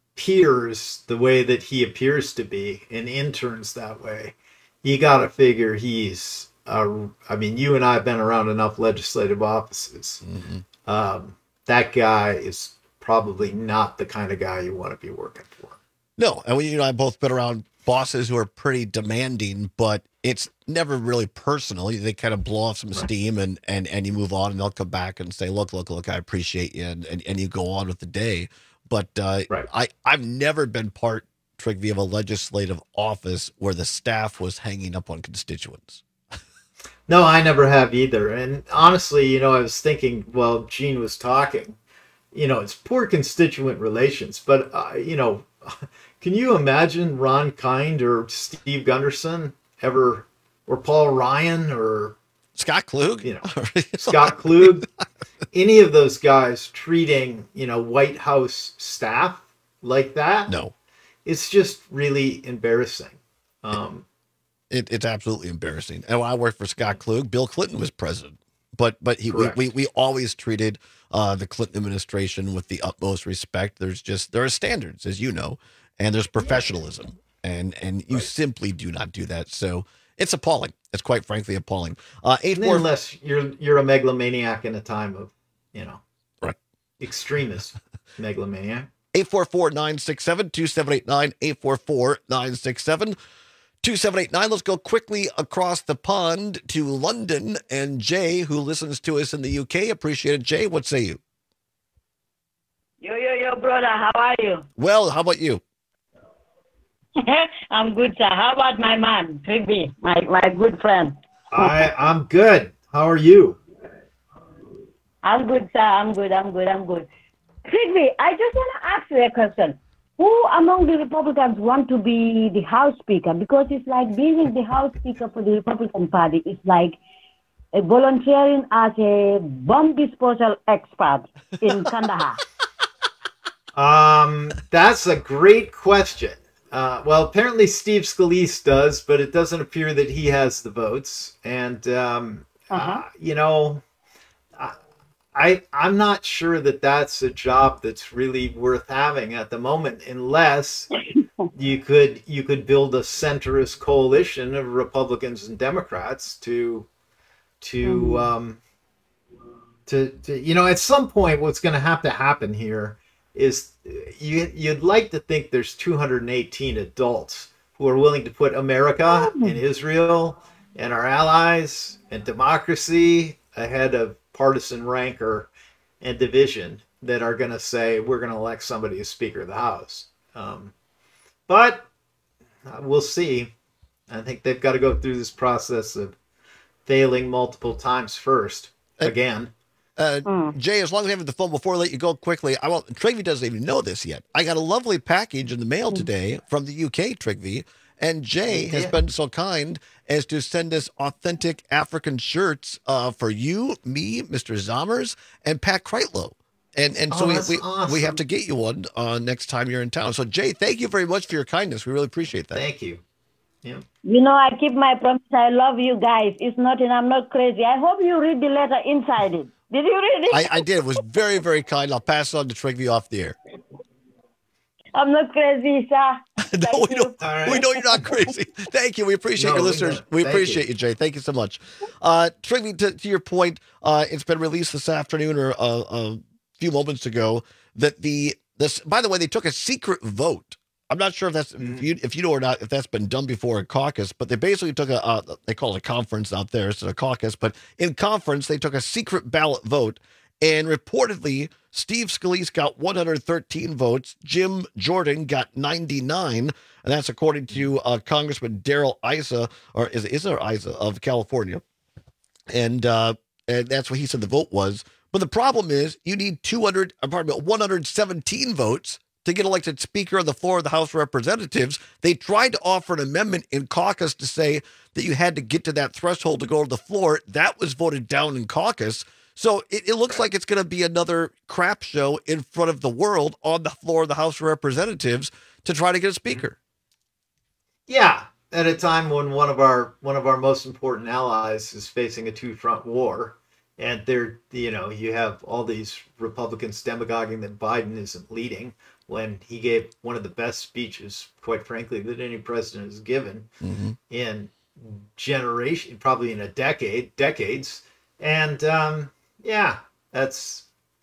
peers the way that he appears to be, and interns that way, you got to figure he's, uh, I mean, you and I have been around enough legislative offices. Mm-hmm. Um, that guy is probably not the kind of guy you want to be working for. No, and we, you and I both been around bosses who are pretty demanding, but it's never really personal. They kind of blow off some right. steam and, and, and you move on, and they'll come back and say, look, look, look, I appreciate you. And, and, and you go on with the day. But uh, right. I, I've never been part, Trigby, of a legislative office where the staff was hanging up on constituents. No, I never have either. And honestly, you know, I was thinking, well, Gene was talking, you know, it's poor constituent relations, but, uh, you know, can you imagine Ron Kind or Steve Gunderson ever, or Paul Ryan or Scott Klug, you know, Scott Klug, any of those guys treating, you know, White House staff like that? No, it's just really embarrassing. Um, it, it's absolutely embarrassing. And when I worked for Scott Klug, Bill Clinton was president, but but he we, we we always treated uh, the Clinton administration with the utmost respect. There's just there are standards, as you know, and there's professionalism. And and you right. simply do not do that. So it's appalling. It's quite frankly appalling. Uh, eight four, unless you're you're a megalomaniac in a time of, you know, right. extremist megalomaniac. eight four four, nine six seven, two seven eight nine, eight four four, nine six seven, two seven eight nine. Let's go quickly across the pond to London. And Jay, who listens to us in the U K, appreciate it. Jay, what say you? Yo, yo, yo, brother. How are you? Well, how about you? I'm good, sir. How about my man, Trigby, my, my good friend? I, I'm good. How are you? I'm good, sir. I'm good. I'm good. I'm good. Trigby, I just want to ask you a question. Who among the Republicans want to be the House Speaker? Because it's like being the House Speaker for the Republican Party. It's like a volunteering as a bomb disposal expert in Kandahar. Um, that's a great question. Uh, well, apparently Steve Scalise does, but it doesn't appear that he has the votes. And, um, uh-huh. uh, you know, I, I'm not sure that that's a job that's really worth having at the moment, unless you could you could build a centrist coalition of Republicans and Democrats to to um, to, to you know, at some point, what's going to have to happen here is you you'd like to think there's two hundred eighteen adults who are willing to put America and Israel and our allies and democracy ahead of partisan rancor and division that are going to say we're going to elect somebody as Speaker of the House. Um, but we'll see. I think they've got to go through this process of failing multiple times first, again. Uh, mm. Jay, as long as I have the phone before I let you go quickly, I won't. Trigvi doesn't even know this yet. I got a lovely package in the mail today from the U K, Trigvi, and Jay has yeah. been so kind as to send us authentic African shirts uh, for you, me, Mister Zommers, and Pat Kreitlow. And and oh, so we we, awesome. we have to get you one uh, next time you're in town. So Jay, thank you very much for your kindness. We really appreciate that. Thank you. Yeah. You know, I keep my promise. I love you guys. It's nothing. I'm not crazy. I hope you read the letter inside it. Did you read it? I, I did. It was very, very kind. I'll pass it on to Trigvi off the air. I'm not crazy, sir. no, we, don't, right. we know you're not crazy. Thank you. We appreciate no, your listeners. We, we appreciate you. you, Jay. Thank you so much. Uh, Trigvi, to, to your point, uh, it's been released this afternoon or uh, a few moments ago that the this. By the way, they took a secret vote. I'm not sure if that's mm-hmm. if, you, if you know or not if that's been done before in caucus, but they basically took a uh, they call it a conference out there instead of a caucus, but in conference they took a secret ballot vote, and reportedly Steve Scalise got one hundred thirteen votes, Jim Jordan got ninety-nine, and that's according to uh, Congressman Darrell Issa, or is is there Issa of California, and uh, and that's what he said the vote was. But the problem is you need two hundred, pardon me, one hundred seventeen votes to get elected Speaker of the floor of the House of Representatives. They tried to offer an amendment in caucus to say that you had to get to that threshold to go to the floor. That was voted down in caucus. So it, it looks like it's going to be another crap show in front of the world on the floor of the House of Representatives to try to get a speaker. Yeah, at a time when one of our one of our most important allies is facing a two-front war. And they're, you know, you have all these Republicans demagoguing that Biden isn't leading when he gave one of the best speeches, quite frankly, that any president has given mm-hmm. in generation, probably in a decade, decades. And um, yeah, that's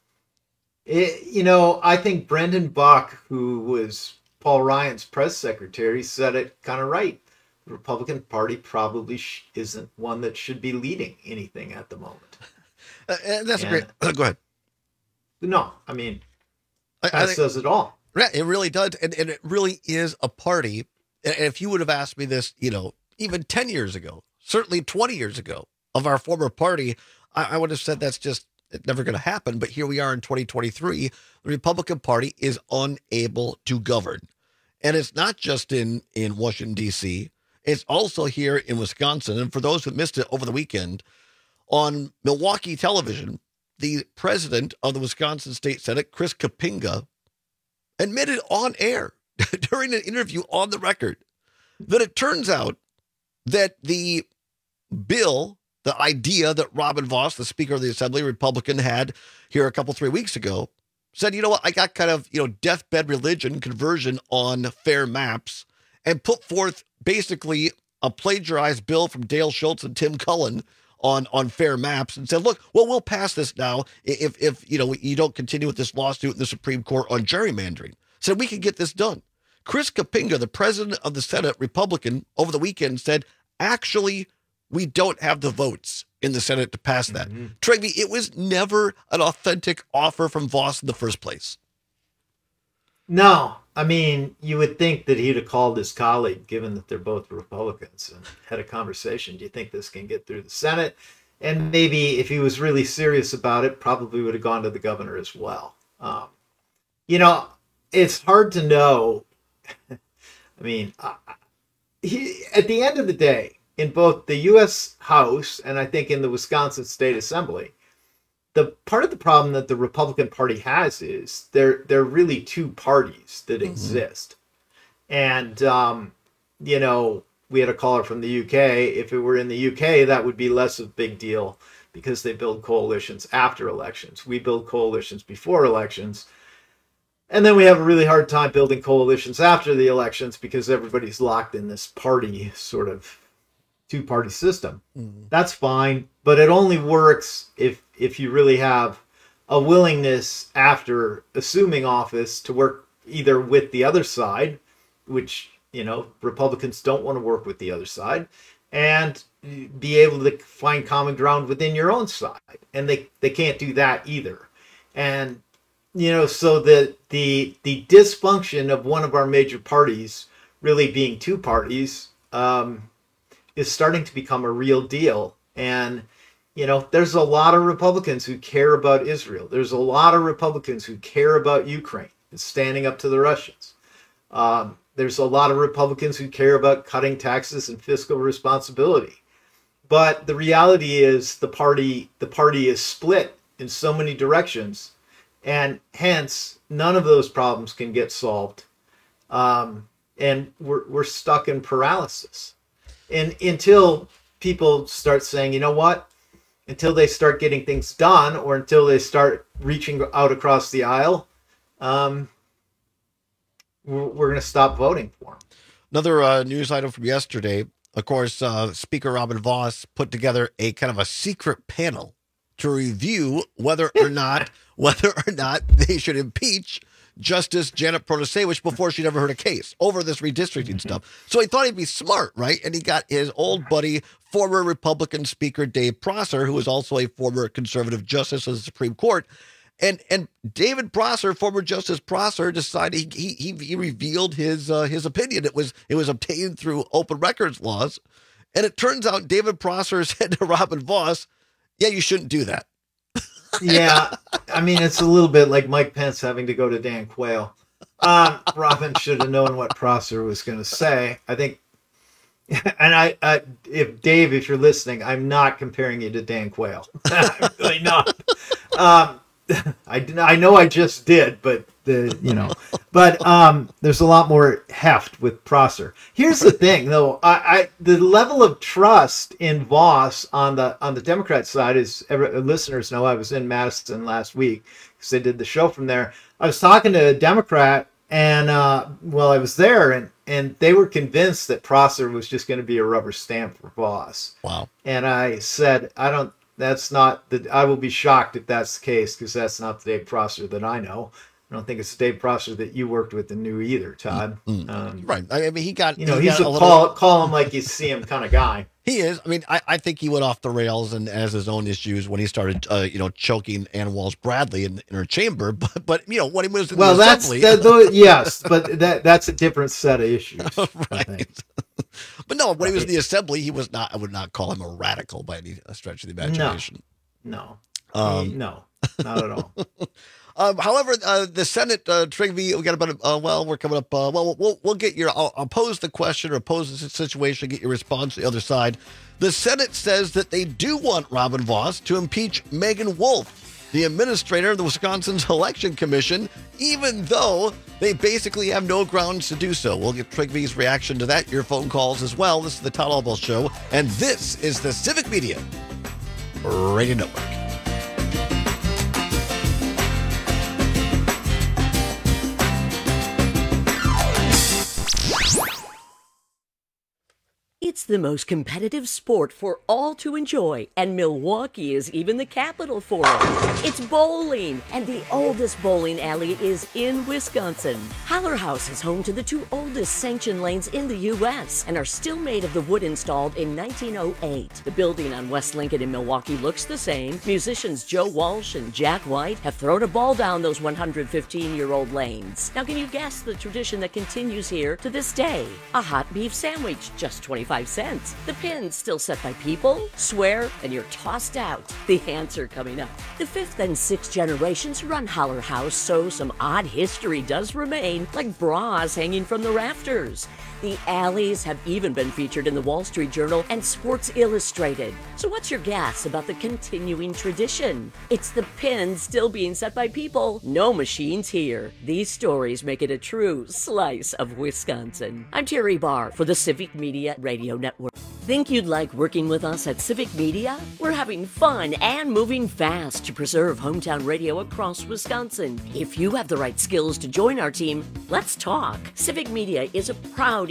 it. You know, I think Brendan Buck, who was Paul Ryan's press secretary, said it kind of right. The Republican Party probably sh- isn't one that should be leading anything at the moment. Uh, and that's and, a great. Uh, go ahead. No, I mean, I, that I think, says it all. Yeah, it really does, and, and it really is a party. And if you would have asked me this, you know, even ten years ago, certainly twenty years ago, of our former party, I, I would have said that's just never going to happen. But here we are in twenty twenty-three. The Republican Party is unable to govern, and it's not just in in Washington D C. It's also here in Wisconsin. And for those who missed it over the weekend, on Milwaukee television, the president of the Wisconsin State Senate, Chris Kapinga, admitted on air during an interview on the record that it turns out that the bill, the idea that Robin Vos, the Speaker of the Assembly, Republican, had here a couple, three weeks ago, said, you know what, I got kind of, you know, deathbed religion conversion on fair maps, and put forth basically a plagiarized bill from Dale Schultz and Tim Cullen on, on fair maps, and said, look, well, we'll pass this now if, if you know, you don't continue with this lawsuit in the Supreme Court on gerrymandering. Said we can get this done. Chris Kapinga, the president of the Senate, Republican, over the weekend said, actually, we don't have the votes in the Senate to pass that. Mm-hmm. Trigvi, it was never an authentic offer from Vos in the first place. No, I mean, you would think that he'd have called his colleague, given that they're both Republicans, and had a conversation. Do you think this can get through the Senate? And maybe if he was really serious about it, probably would have gone to the governor as well. Um, you know, it's hard to know. I mean, uh, he, at the end of the day, in both the U S House and I think in the Wisconsin State Assembly, the part of the problem that the Republican Party has is there there are really two parties that mm-hmm. exist. And, um, you know, we had a caller from the U K. If it were in the U K, that would be less of a big deal because they build coalitions after elections. We build coalitions before elections. And then we have a really hard time building coalitions after the elections because everybody's locked in this party sort of two-party system. Mm. That's fine, but it only works if if you really have a willingness after assuming office to work either with the other side, which, you know, Republicans don't want to work with the other side, and be able to find common ground within your own side. And they, they can't do that either. And, you know, so the, the, the dysfunction of one of our major parties really being two parties um, is starting to become a real deal. And, you know, there's a lot of Republicans who care about Israel. There's a lot of Republicans who care about Ukraine and standing up to the Russians. Um, there's a lot of Republicans who care about cutting taxes and fiscal responsibility. But the reality is the party the party is split in so many directions, and hence none of those problems can get solved. Um, and we're we're stuck in paralysis. And until people start saying, you know what, until they start getting things done, or until they start reaching out across the aisle, um, we're, we're going to stop voting for them. Another uh, news item from yesterday. Of course, uh, Speaker Robin Vos put together a kind of a secret panel to review whether or not whether or not they should impeach Justice Janet Protasewicz before she'd ever heard a case over this redistricting stuff. So he thought he'd be smart, right? And he got his old buddy, former Republican Speaker Dave Prosser, who is also a former conservative justice of the Supreme Court. And and David Prosser, former Justice Prosser, decided he he he revealed his uh, his opinion. It was it was obtained through open records laws, and it turns out David Prosser said to Robin Vos, "Yeah, you shouldn't do that." Yeah, I mean, it's a little bit like Mike Pence having to go to Dan Quayle. Um, Robin should have known what Prosser was going to say. I think, and I, uh, if Dave, if you're listening, I'm not comparing you to Dan Quayle. I'm really not. Um, I, I know I just did, but the you know, but um, there's a lot more heft with Prosser. Here's the thing, though. I, I the level of trust in Vos on the on the Democrat side is. Every, listeners know I was in Madison last week because they did the show from there. I was talking to a Democrat, and uh, well, I was there, and and they were convinced that Prosser was just going to be a rubber stamp for Vos. Wow. And I said, I don't. That's not the. I will be shocked if that's the case, because that's not the Dave Prosser that I know. I don't think it's the Dave Prosser that you worked with and knew either, Todd. Mm-hmm. Um, right. I mean, he got. You know, he he's got a, a little, call call him like you see him kind of guy. He is. I mean, I, I think he went off the rails and has his own issues when he started, uh, you know, choking Ann Walsh Bradley in, in her chamber. But, but you know, when he was in well, the that's assembly, that, though, yes, but that that's a different set of issues. Right. But no, when right. he was in the assembly, he was not. I would not call him a radical by any stretch of the imagination. No, no, um, no, not at all. Um, however, uh, the Senate, uh, Trigby, we got about, uh, well, we're coming up, uh, well, we'll, we'll get your, I'll, I'll pose the question or pose the situation, get your response to the other side. The Senate says that they do want Robin Vos to impeach Megan Wolf, the administrator of the Wisconsin's Election Commission, even though they basically have no grounds to do so. We'll get Trigby's reaction to that, your phone calls as well. This is the Todd Albaugh Show, and this is the Civic Media Radio Network. It's the most competitive sport for all to enjoy, and Milwaukee is even the capital for it. It's bowling, and the oldest bowling alley is in Wisconsin. Holler House is home to the two oldest sanctioned lanes in the U S and are still made of the wood installed in nineteen oh eight. The building on West Lincoln in Milwaukee looks the same. Musicians Joe Walsh and Jack White have thrown a ball down those one hundred fifteen-year-old lanes. Now, can you guess the tradition that continues here to this day? A hot beef sandwich, just twenty-five cents. The pins still set by people, swear, and you're tossed out. The answer coming up. The fifth and sixth generations run Holler House, so some odd history does remain, like bras hanging from the rafters. The alleys have even been featured in the Wall Street Journal and Sports Illustrated. So what's your guess about the continuing tradition? It's the pins still being set by people. No machines here. These stories make it a true slice of Wisconsin. I'm Terry Barr for the Civic Media Radio Network. Think you'd like working with us at Civic Media? We're having fun and moving fast to preserve hometown radio across Wisconsin. If you have the right skills to join our team, let's talk. Civic Media is a proud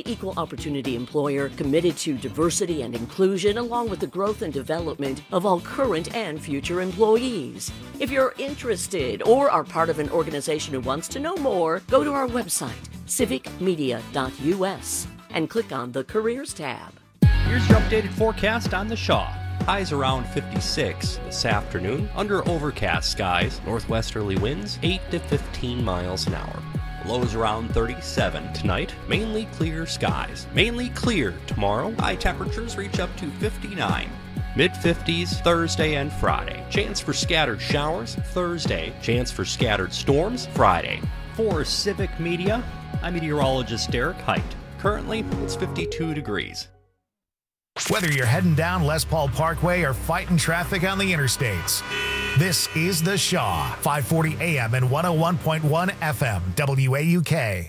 certified equal opportunity employer committed to diversity and inclusion, along with the growth and development of all current and future employees. If you're interested or are part of an organization who wants to know more, go to our website, civic media dot u s, and click on the Careers tab. Here's your updated forecast on the Shaw. Highs around fifty-six this afternoon, under overcast skies, northwesterly winds eight to fifteen miles an hour. Lows around thirty-seven tonight, mainly clear skies. Mainly clear tomorrow, high temperatures reach up to fifty-nine. mid fifties Thursday and Friday. Chance for scattered showers Thursday. Chance for scattered storms Friday. For Civic Media, I'm meteorologist Derek Height. Currently, it's fifty-two degrees. Whether you're heading down Les Paul Parkway or fighting traffic on the interstates, this is The Shaw, five forty A M and one oh one point one F M, W A U K.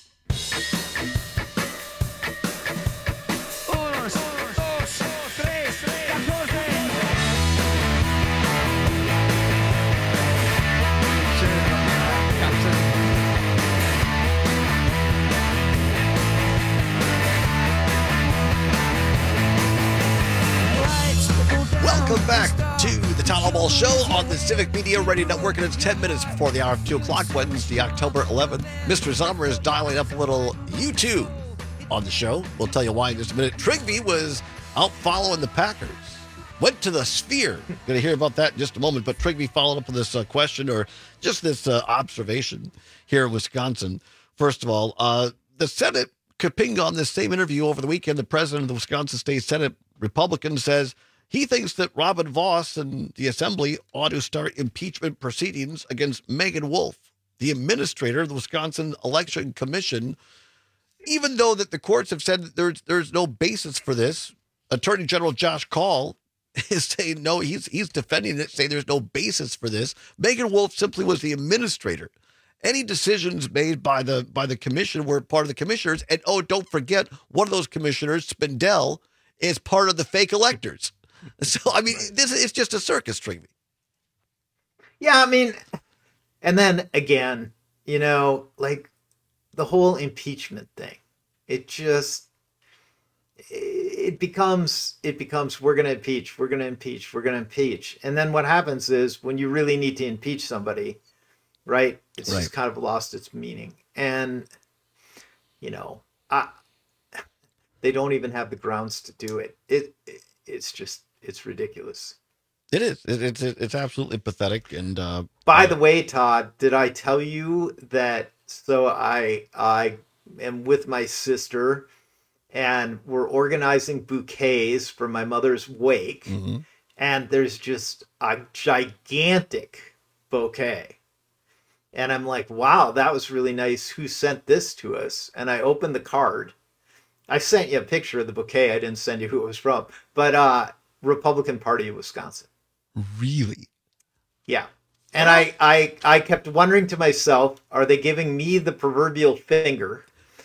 Welcome back to the Town Hall Ball Show on the Civic Media Radio Network, and it's ten minutes before the hour of two o'clock, Wednesday, October eleventh. Mister Sommer is dialing up a little YouTube on the show. We'll tell you why in just a minute. Trigby was out following the Packers. Went to the Sphere. Going to hear about that in just a moment, but Trigby followed up with this uh, question, or just this uh, observation here in Wisconsin. First of all, uh, the Senate caping on this same interview over the weekend. The president of the Wisconsin State Senate, Republican, says he thinks that Robin Vos and the Assembly ought to start impeachment proceedings against Megan Wolf, the administrator of the Wisconsin Election Commission, even though that the courts have said that there's there's no basis for this. Attorney General Josh Call is saying no, he's he's defending it, saying there's no basis for this. Megan Wolf simply was the administrator. Any decisions made by the by the commission were part of the commissioners. And oh, don't forget, one of those commissioners, Spindell, is part of the fake electors. So, I mean, this is just a circus, Trigby. Yeah, I mean, and then again, you know, like the whole impeachment thing, it just, it becomes, it becomes, we're going to impeach, we're going to impeach, we're going to impeach. And then what happens is when you really need to impeach somebody, right, it's right. just kind of lost its meaning. And, you know, I, they don't even have the grounds to do it. It, it it's just, it's ridiculous. It is. It, it's it's absolutely pathetic. And uh, by uh, the way, Todd, did I tell you that? So I I am with my sister, and we're organizing bouquets for my mother's wake, mm-hmm. and there's just a gigantic bouquet, and I'm like, wow, that was really nice. Who sent this to us? And I opened the card. I sent you a picture of the bouquet. I didn't send you who it was from, but uh, Republican Party of Wisconsin. Really? Yeah. And I, I, I kept wondering to myself, are they giving me the proverbial finger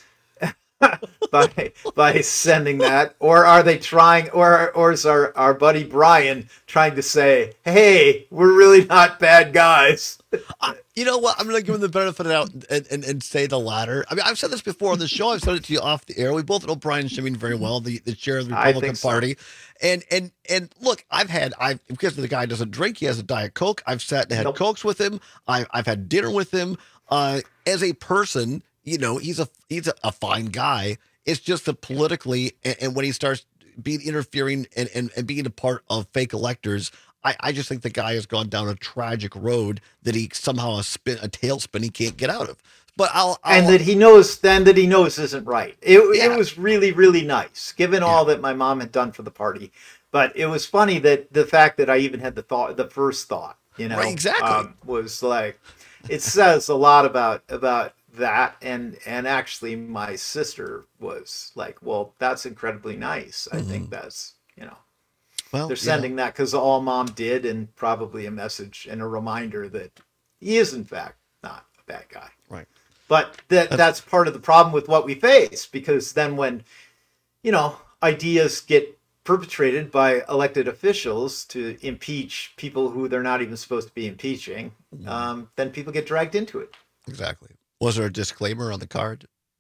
by by sending that, or are they trying, or or is our, our buddy Brian trying to say, hey, we're really not bad guys? uh, you know what? I'm going to give him the benefit of the doubt and, and, and say the latter. I mean, I've said this before on the show. I've said it to you off the air. We both know Brian Shimeen very well, the, the chair of the Republican so. Party. And and and look, I've had, I've because the guy doesn't drink, he has a Diet Coke. I've sat and had nope. Cokes with him. I, I've had dinner with him. Uh, as a person, you know, he's a he's a, a fine guy. It's just that politically, and, and when he starts being interfering and, and, and being a part of fake electors, I, I just think the guy has gone down a tragic road that he somehow a spin a tailspin he can't get out of. But I'll, I'll and that he knows then that he knows isn't right. It Yeah. it was really really nice, given all that my mom had done for the party. But it was funny that the fact that I even had the thought, the first thought, you know, Right, exactly. um, was like, it says a lot about about that. And and actually, my sister was like, well, that's incredibly nice. I Mhm. think that's, you know, Well, they're you sending know. that because all mom did, and probably a message and a reminder that he is in fact not a bad guy. Right. But that That's- that's part of the problem with what we face, because then when, you know, ideas get perpetrated by elected officials to impeach people who they're not even supposed to be impeaching, um, then people get dragged into it. Exactly. Was there a disclaimer on the card?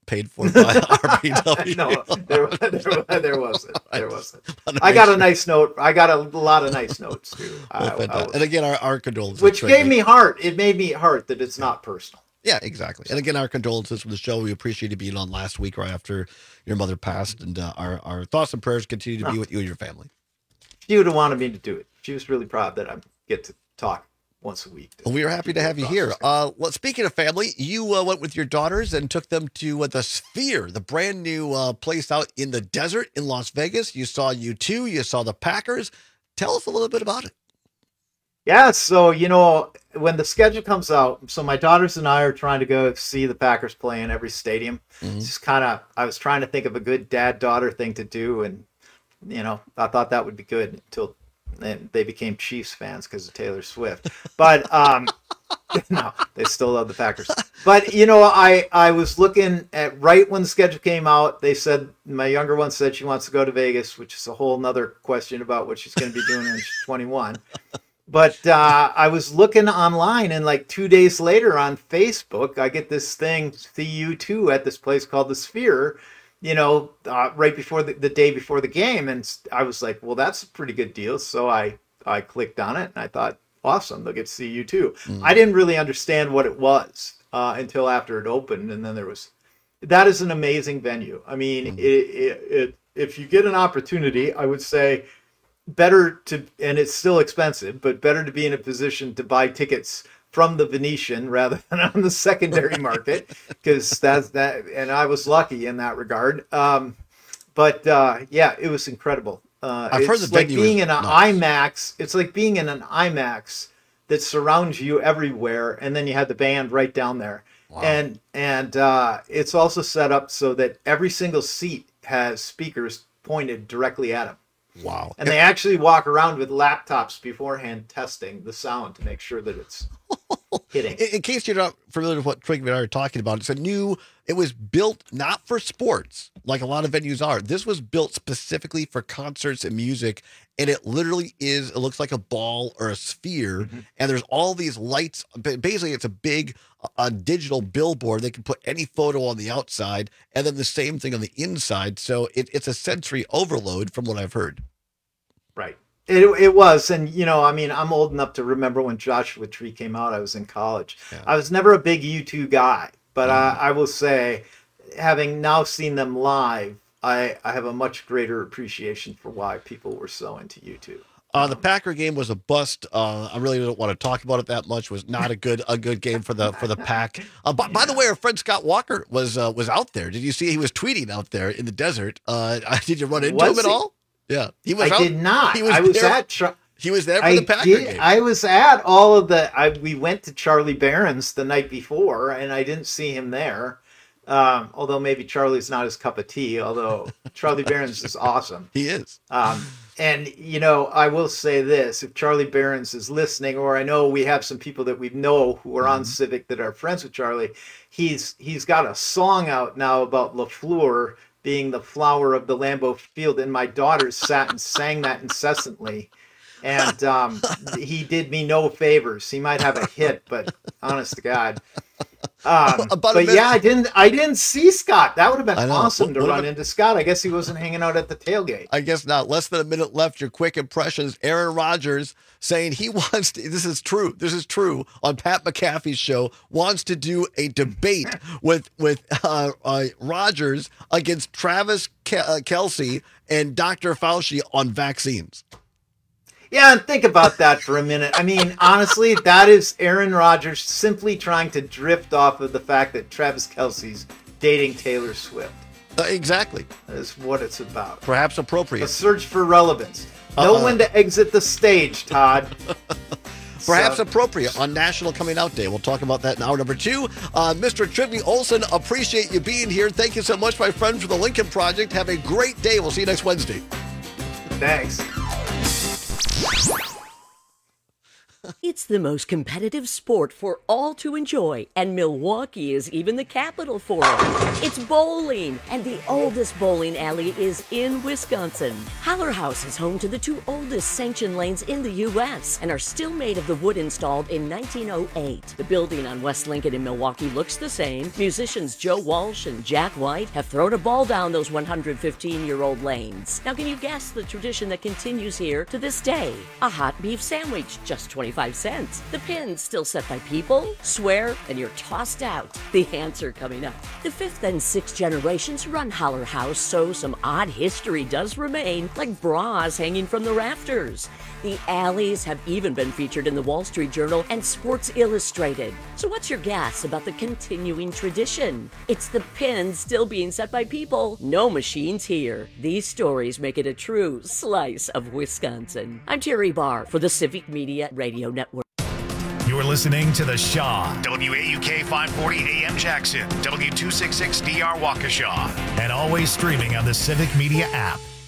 paid for by R B W. No, there, there, there wasn't. There wasn't. I got a nice note. I got a lot of nice notes too. Well, I, I was, and again, our, our condolences. which gave me heart. It made me heart that it's not personal. Yeah, exactly. And again, our condolences from the show. We appreciate you being on last week right after your mother passed, and uh, our our thoughts and prayers continue to be with you and your family. She would have wanted me to do it. She was really proud that I get to talk once a week. Well, we are happy to have you here. Uh, well, speaking of family, you uh, went with your daughters and took them to uh, the Sphere, the brand new uh, place out in the desert in Las Vegas. You saw U two, you saw the Packers. Tell us a little bit about it. Yeah, so, you know, when the schedule comes out, so my daughters and I are trying to go see the Packers play in every stadium. Mm-hmm. It's just kind of, I was trying to think of a good dad-daughter thing to do, and, you know, I thought that would be good until and they became Chiefs fans because of Taylor Swift. But um, no, they still love the Packers. But, you know, I, I was looking at right when the schedule came out, they said, my younger one said she wants to go to Vegas, which is a whole nother question about what she's going to be doing when she's twenty-one. But uh, I was looking online, and like two days later on Facebook, I get this thing, see U two at this place called the Sphere, you know, uh, right before the, the day before the game. And I was like, well, that's a pretty good deal. So I, I clicked on it, and I thought, awesome, they'll get to see U two. Mm. I didn't really understand what it was uh, until after it opened. And then there was, that is an amazing venue. I mean, mm. it, it, it, if you get an opportunity, I would say, better to, and it's still expensive, but better to be in a position to buy tickets from the Venetian rather than on the secondary market, because that's that. And I was lucky in that regard. Um, but uh, yeah, it was incredible. Uh, I've it's heard the like venue being is in an nuts. IMAX. It's like being in an IMAX that surrounds you everywhere, and then you had the band right down there. Wow. And and uh, it's also set up so that every single seat has speakers pointed directly at them. Wow. And they actually walk around with laptops beforehand testing the sound to make sure that it's hitting. In, in case you're not familiar with what Twig and I are talking about, it's a new, it was built not for sports, like a lot of venues are. This was built specifically for concerts and music, and it literally is, it looks like a ball or a sphere, mm-hmm. and there's all these lights. Basically, it's a big a digital billboard. They can put any photo on the outside, and then the same thing on the inside. So it, it's a sensory overload from what I've heard. Right. It it was. And, you know, I mean, I'm old enough to remember when Joshua Tree came out. I was in college. Yeah. I was never a big U two guy, but mm. I, I will say, having now seen them live, I, I have a much greater appreciation for why people were so into U two. Uh, the Packer game was a bust. Uh, I really don't want to talk about it that much. It was not a good a good game for the for the Pack. Uh, by, by the way, our friend Scott Walker was uh, was out there. Did you see he was tweeting out there in the desert? Uh, did you run into was him at he? all? Yeah, he was. I out. He not. He was I was there. at. Char- he was there for I the Packer did, game. I was at all of the. I we went to Charlie Barron's the night before, and I didn't see him there. Um, although maybe Charlie's not his cup of tea. Although Charlie Barron's is awesome. He is. Um, and you know, I will say this: if Charlie Barron's is listening, or I know we have some people that we know who are mm-hmm. on Civic that are friends with Charlie, he's he's got a song out now about LaFleur being the flower of the Lambeau Field, and my daughters sat and sang that incessantly. And um, he did me no favors. He might have a hit, but honest to God. Um, but yeah, I didn't. I didn't see Scott. That would have been awesome to run into Scott. I guess he wasn't hanging out at the tailgate. I guess not. Less than a minute left. Your quick impressions. Aaron Rodgers saying he wants to. This is true. This is true. On Pat McAfee's show, wants to do a debate with with uh, uh, Rodgers against Travis Kelce and Doctor Fauci on vaccines. Yeah, and think about that for a minute. I mean, honestly, that is Aaron Rodgers simply trying to drift off of the fact that Travis Kelce's dating Taylor Swift. Uh, exactly. That is what it's about. Perhaps appropriate. A search for relevance. Know uh-uh. when to exit the stage, Todd. Perhaps so. appropriate on National Coming Out Day. We'll talk about that in hour number two. Uh, Mister Trygve Olsen, appreciate you being here. Thank you so much, my friend, for the Lincoln Project. Have a great day. We'll see you next Wednesday. Thanks. It's the most competitive sport for all to enjoy, and Milwaukee is even the capital for it. It's bowling, and the oldest bowling alley is in Wisconsin. Haller House is home to the two oldest sanctioned lanes in the U S and are still made of the wood installed in nineteen oh eight. The building on West Lincoln in Milwaukee looks the same. Musicians Joe Walsh and Jack White have thrown a ball down those one hundred fifteen-year-old lanes. Now, can you guess the tradition that continues here to this day? A hot beef sandwich, just twenty-five cents. The pins still set by people. Swear, and you're tossed out. The answer coming up. The fifth and sixth generations run Haller House, so some odd history does remain, like bras hanging from the rafters. The alleys have even been featured in the Wall Street Journal and Sports Illustrated. So what's your guess about the continuing tradition? It's the pins still being set by people. No machines here. These stories make it a true slice of Wisconsin. I'm Terry Barr for the Civic Media Radio Network. You're listening to The Shaw, W A U K five forty A M Jackson, W two sixty-six D R Waukesha, and always streaming on the Civic Media app.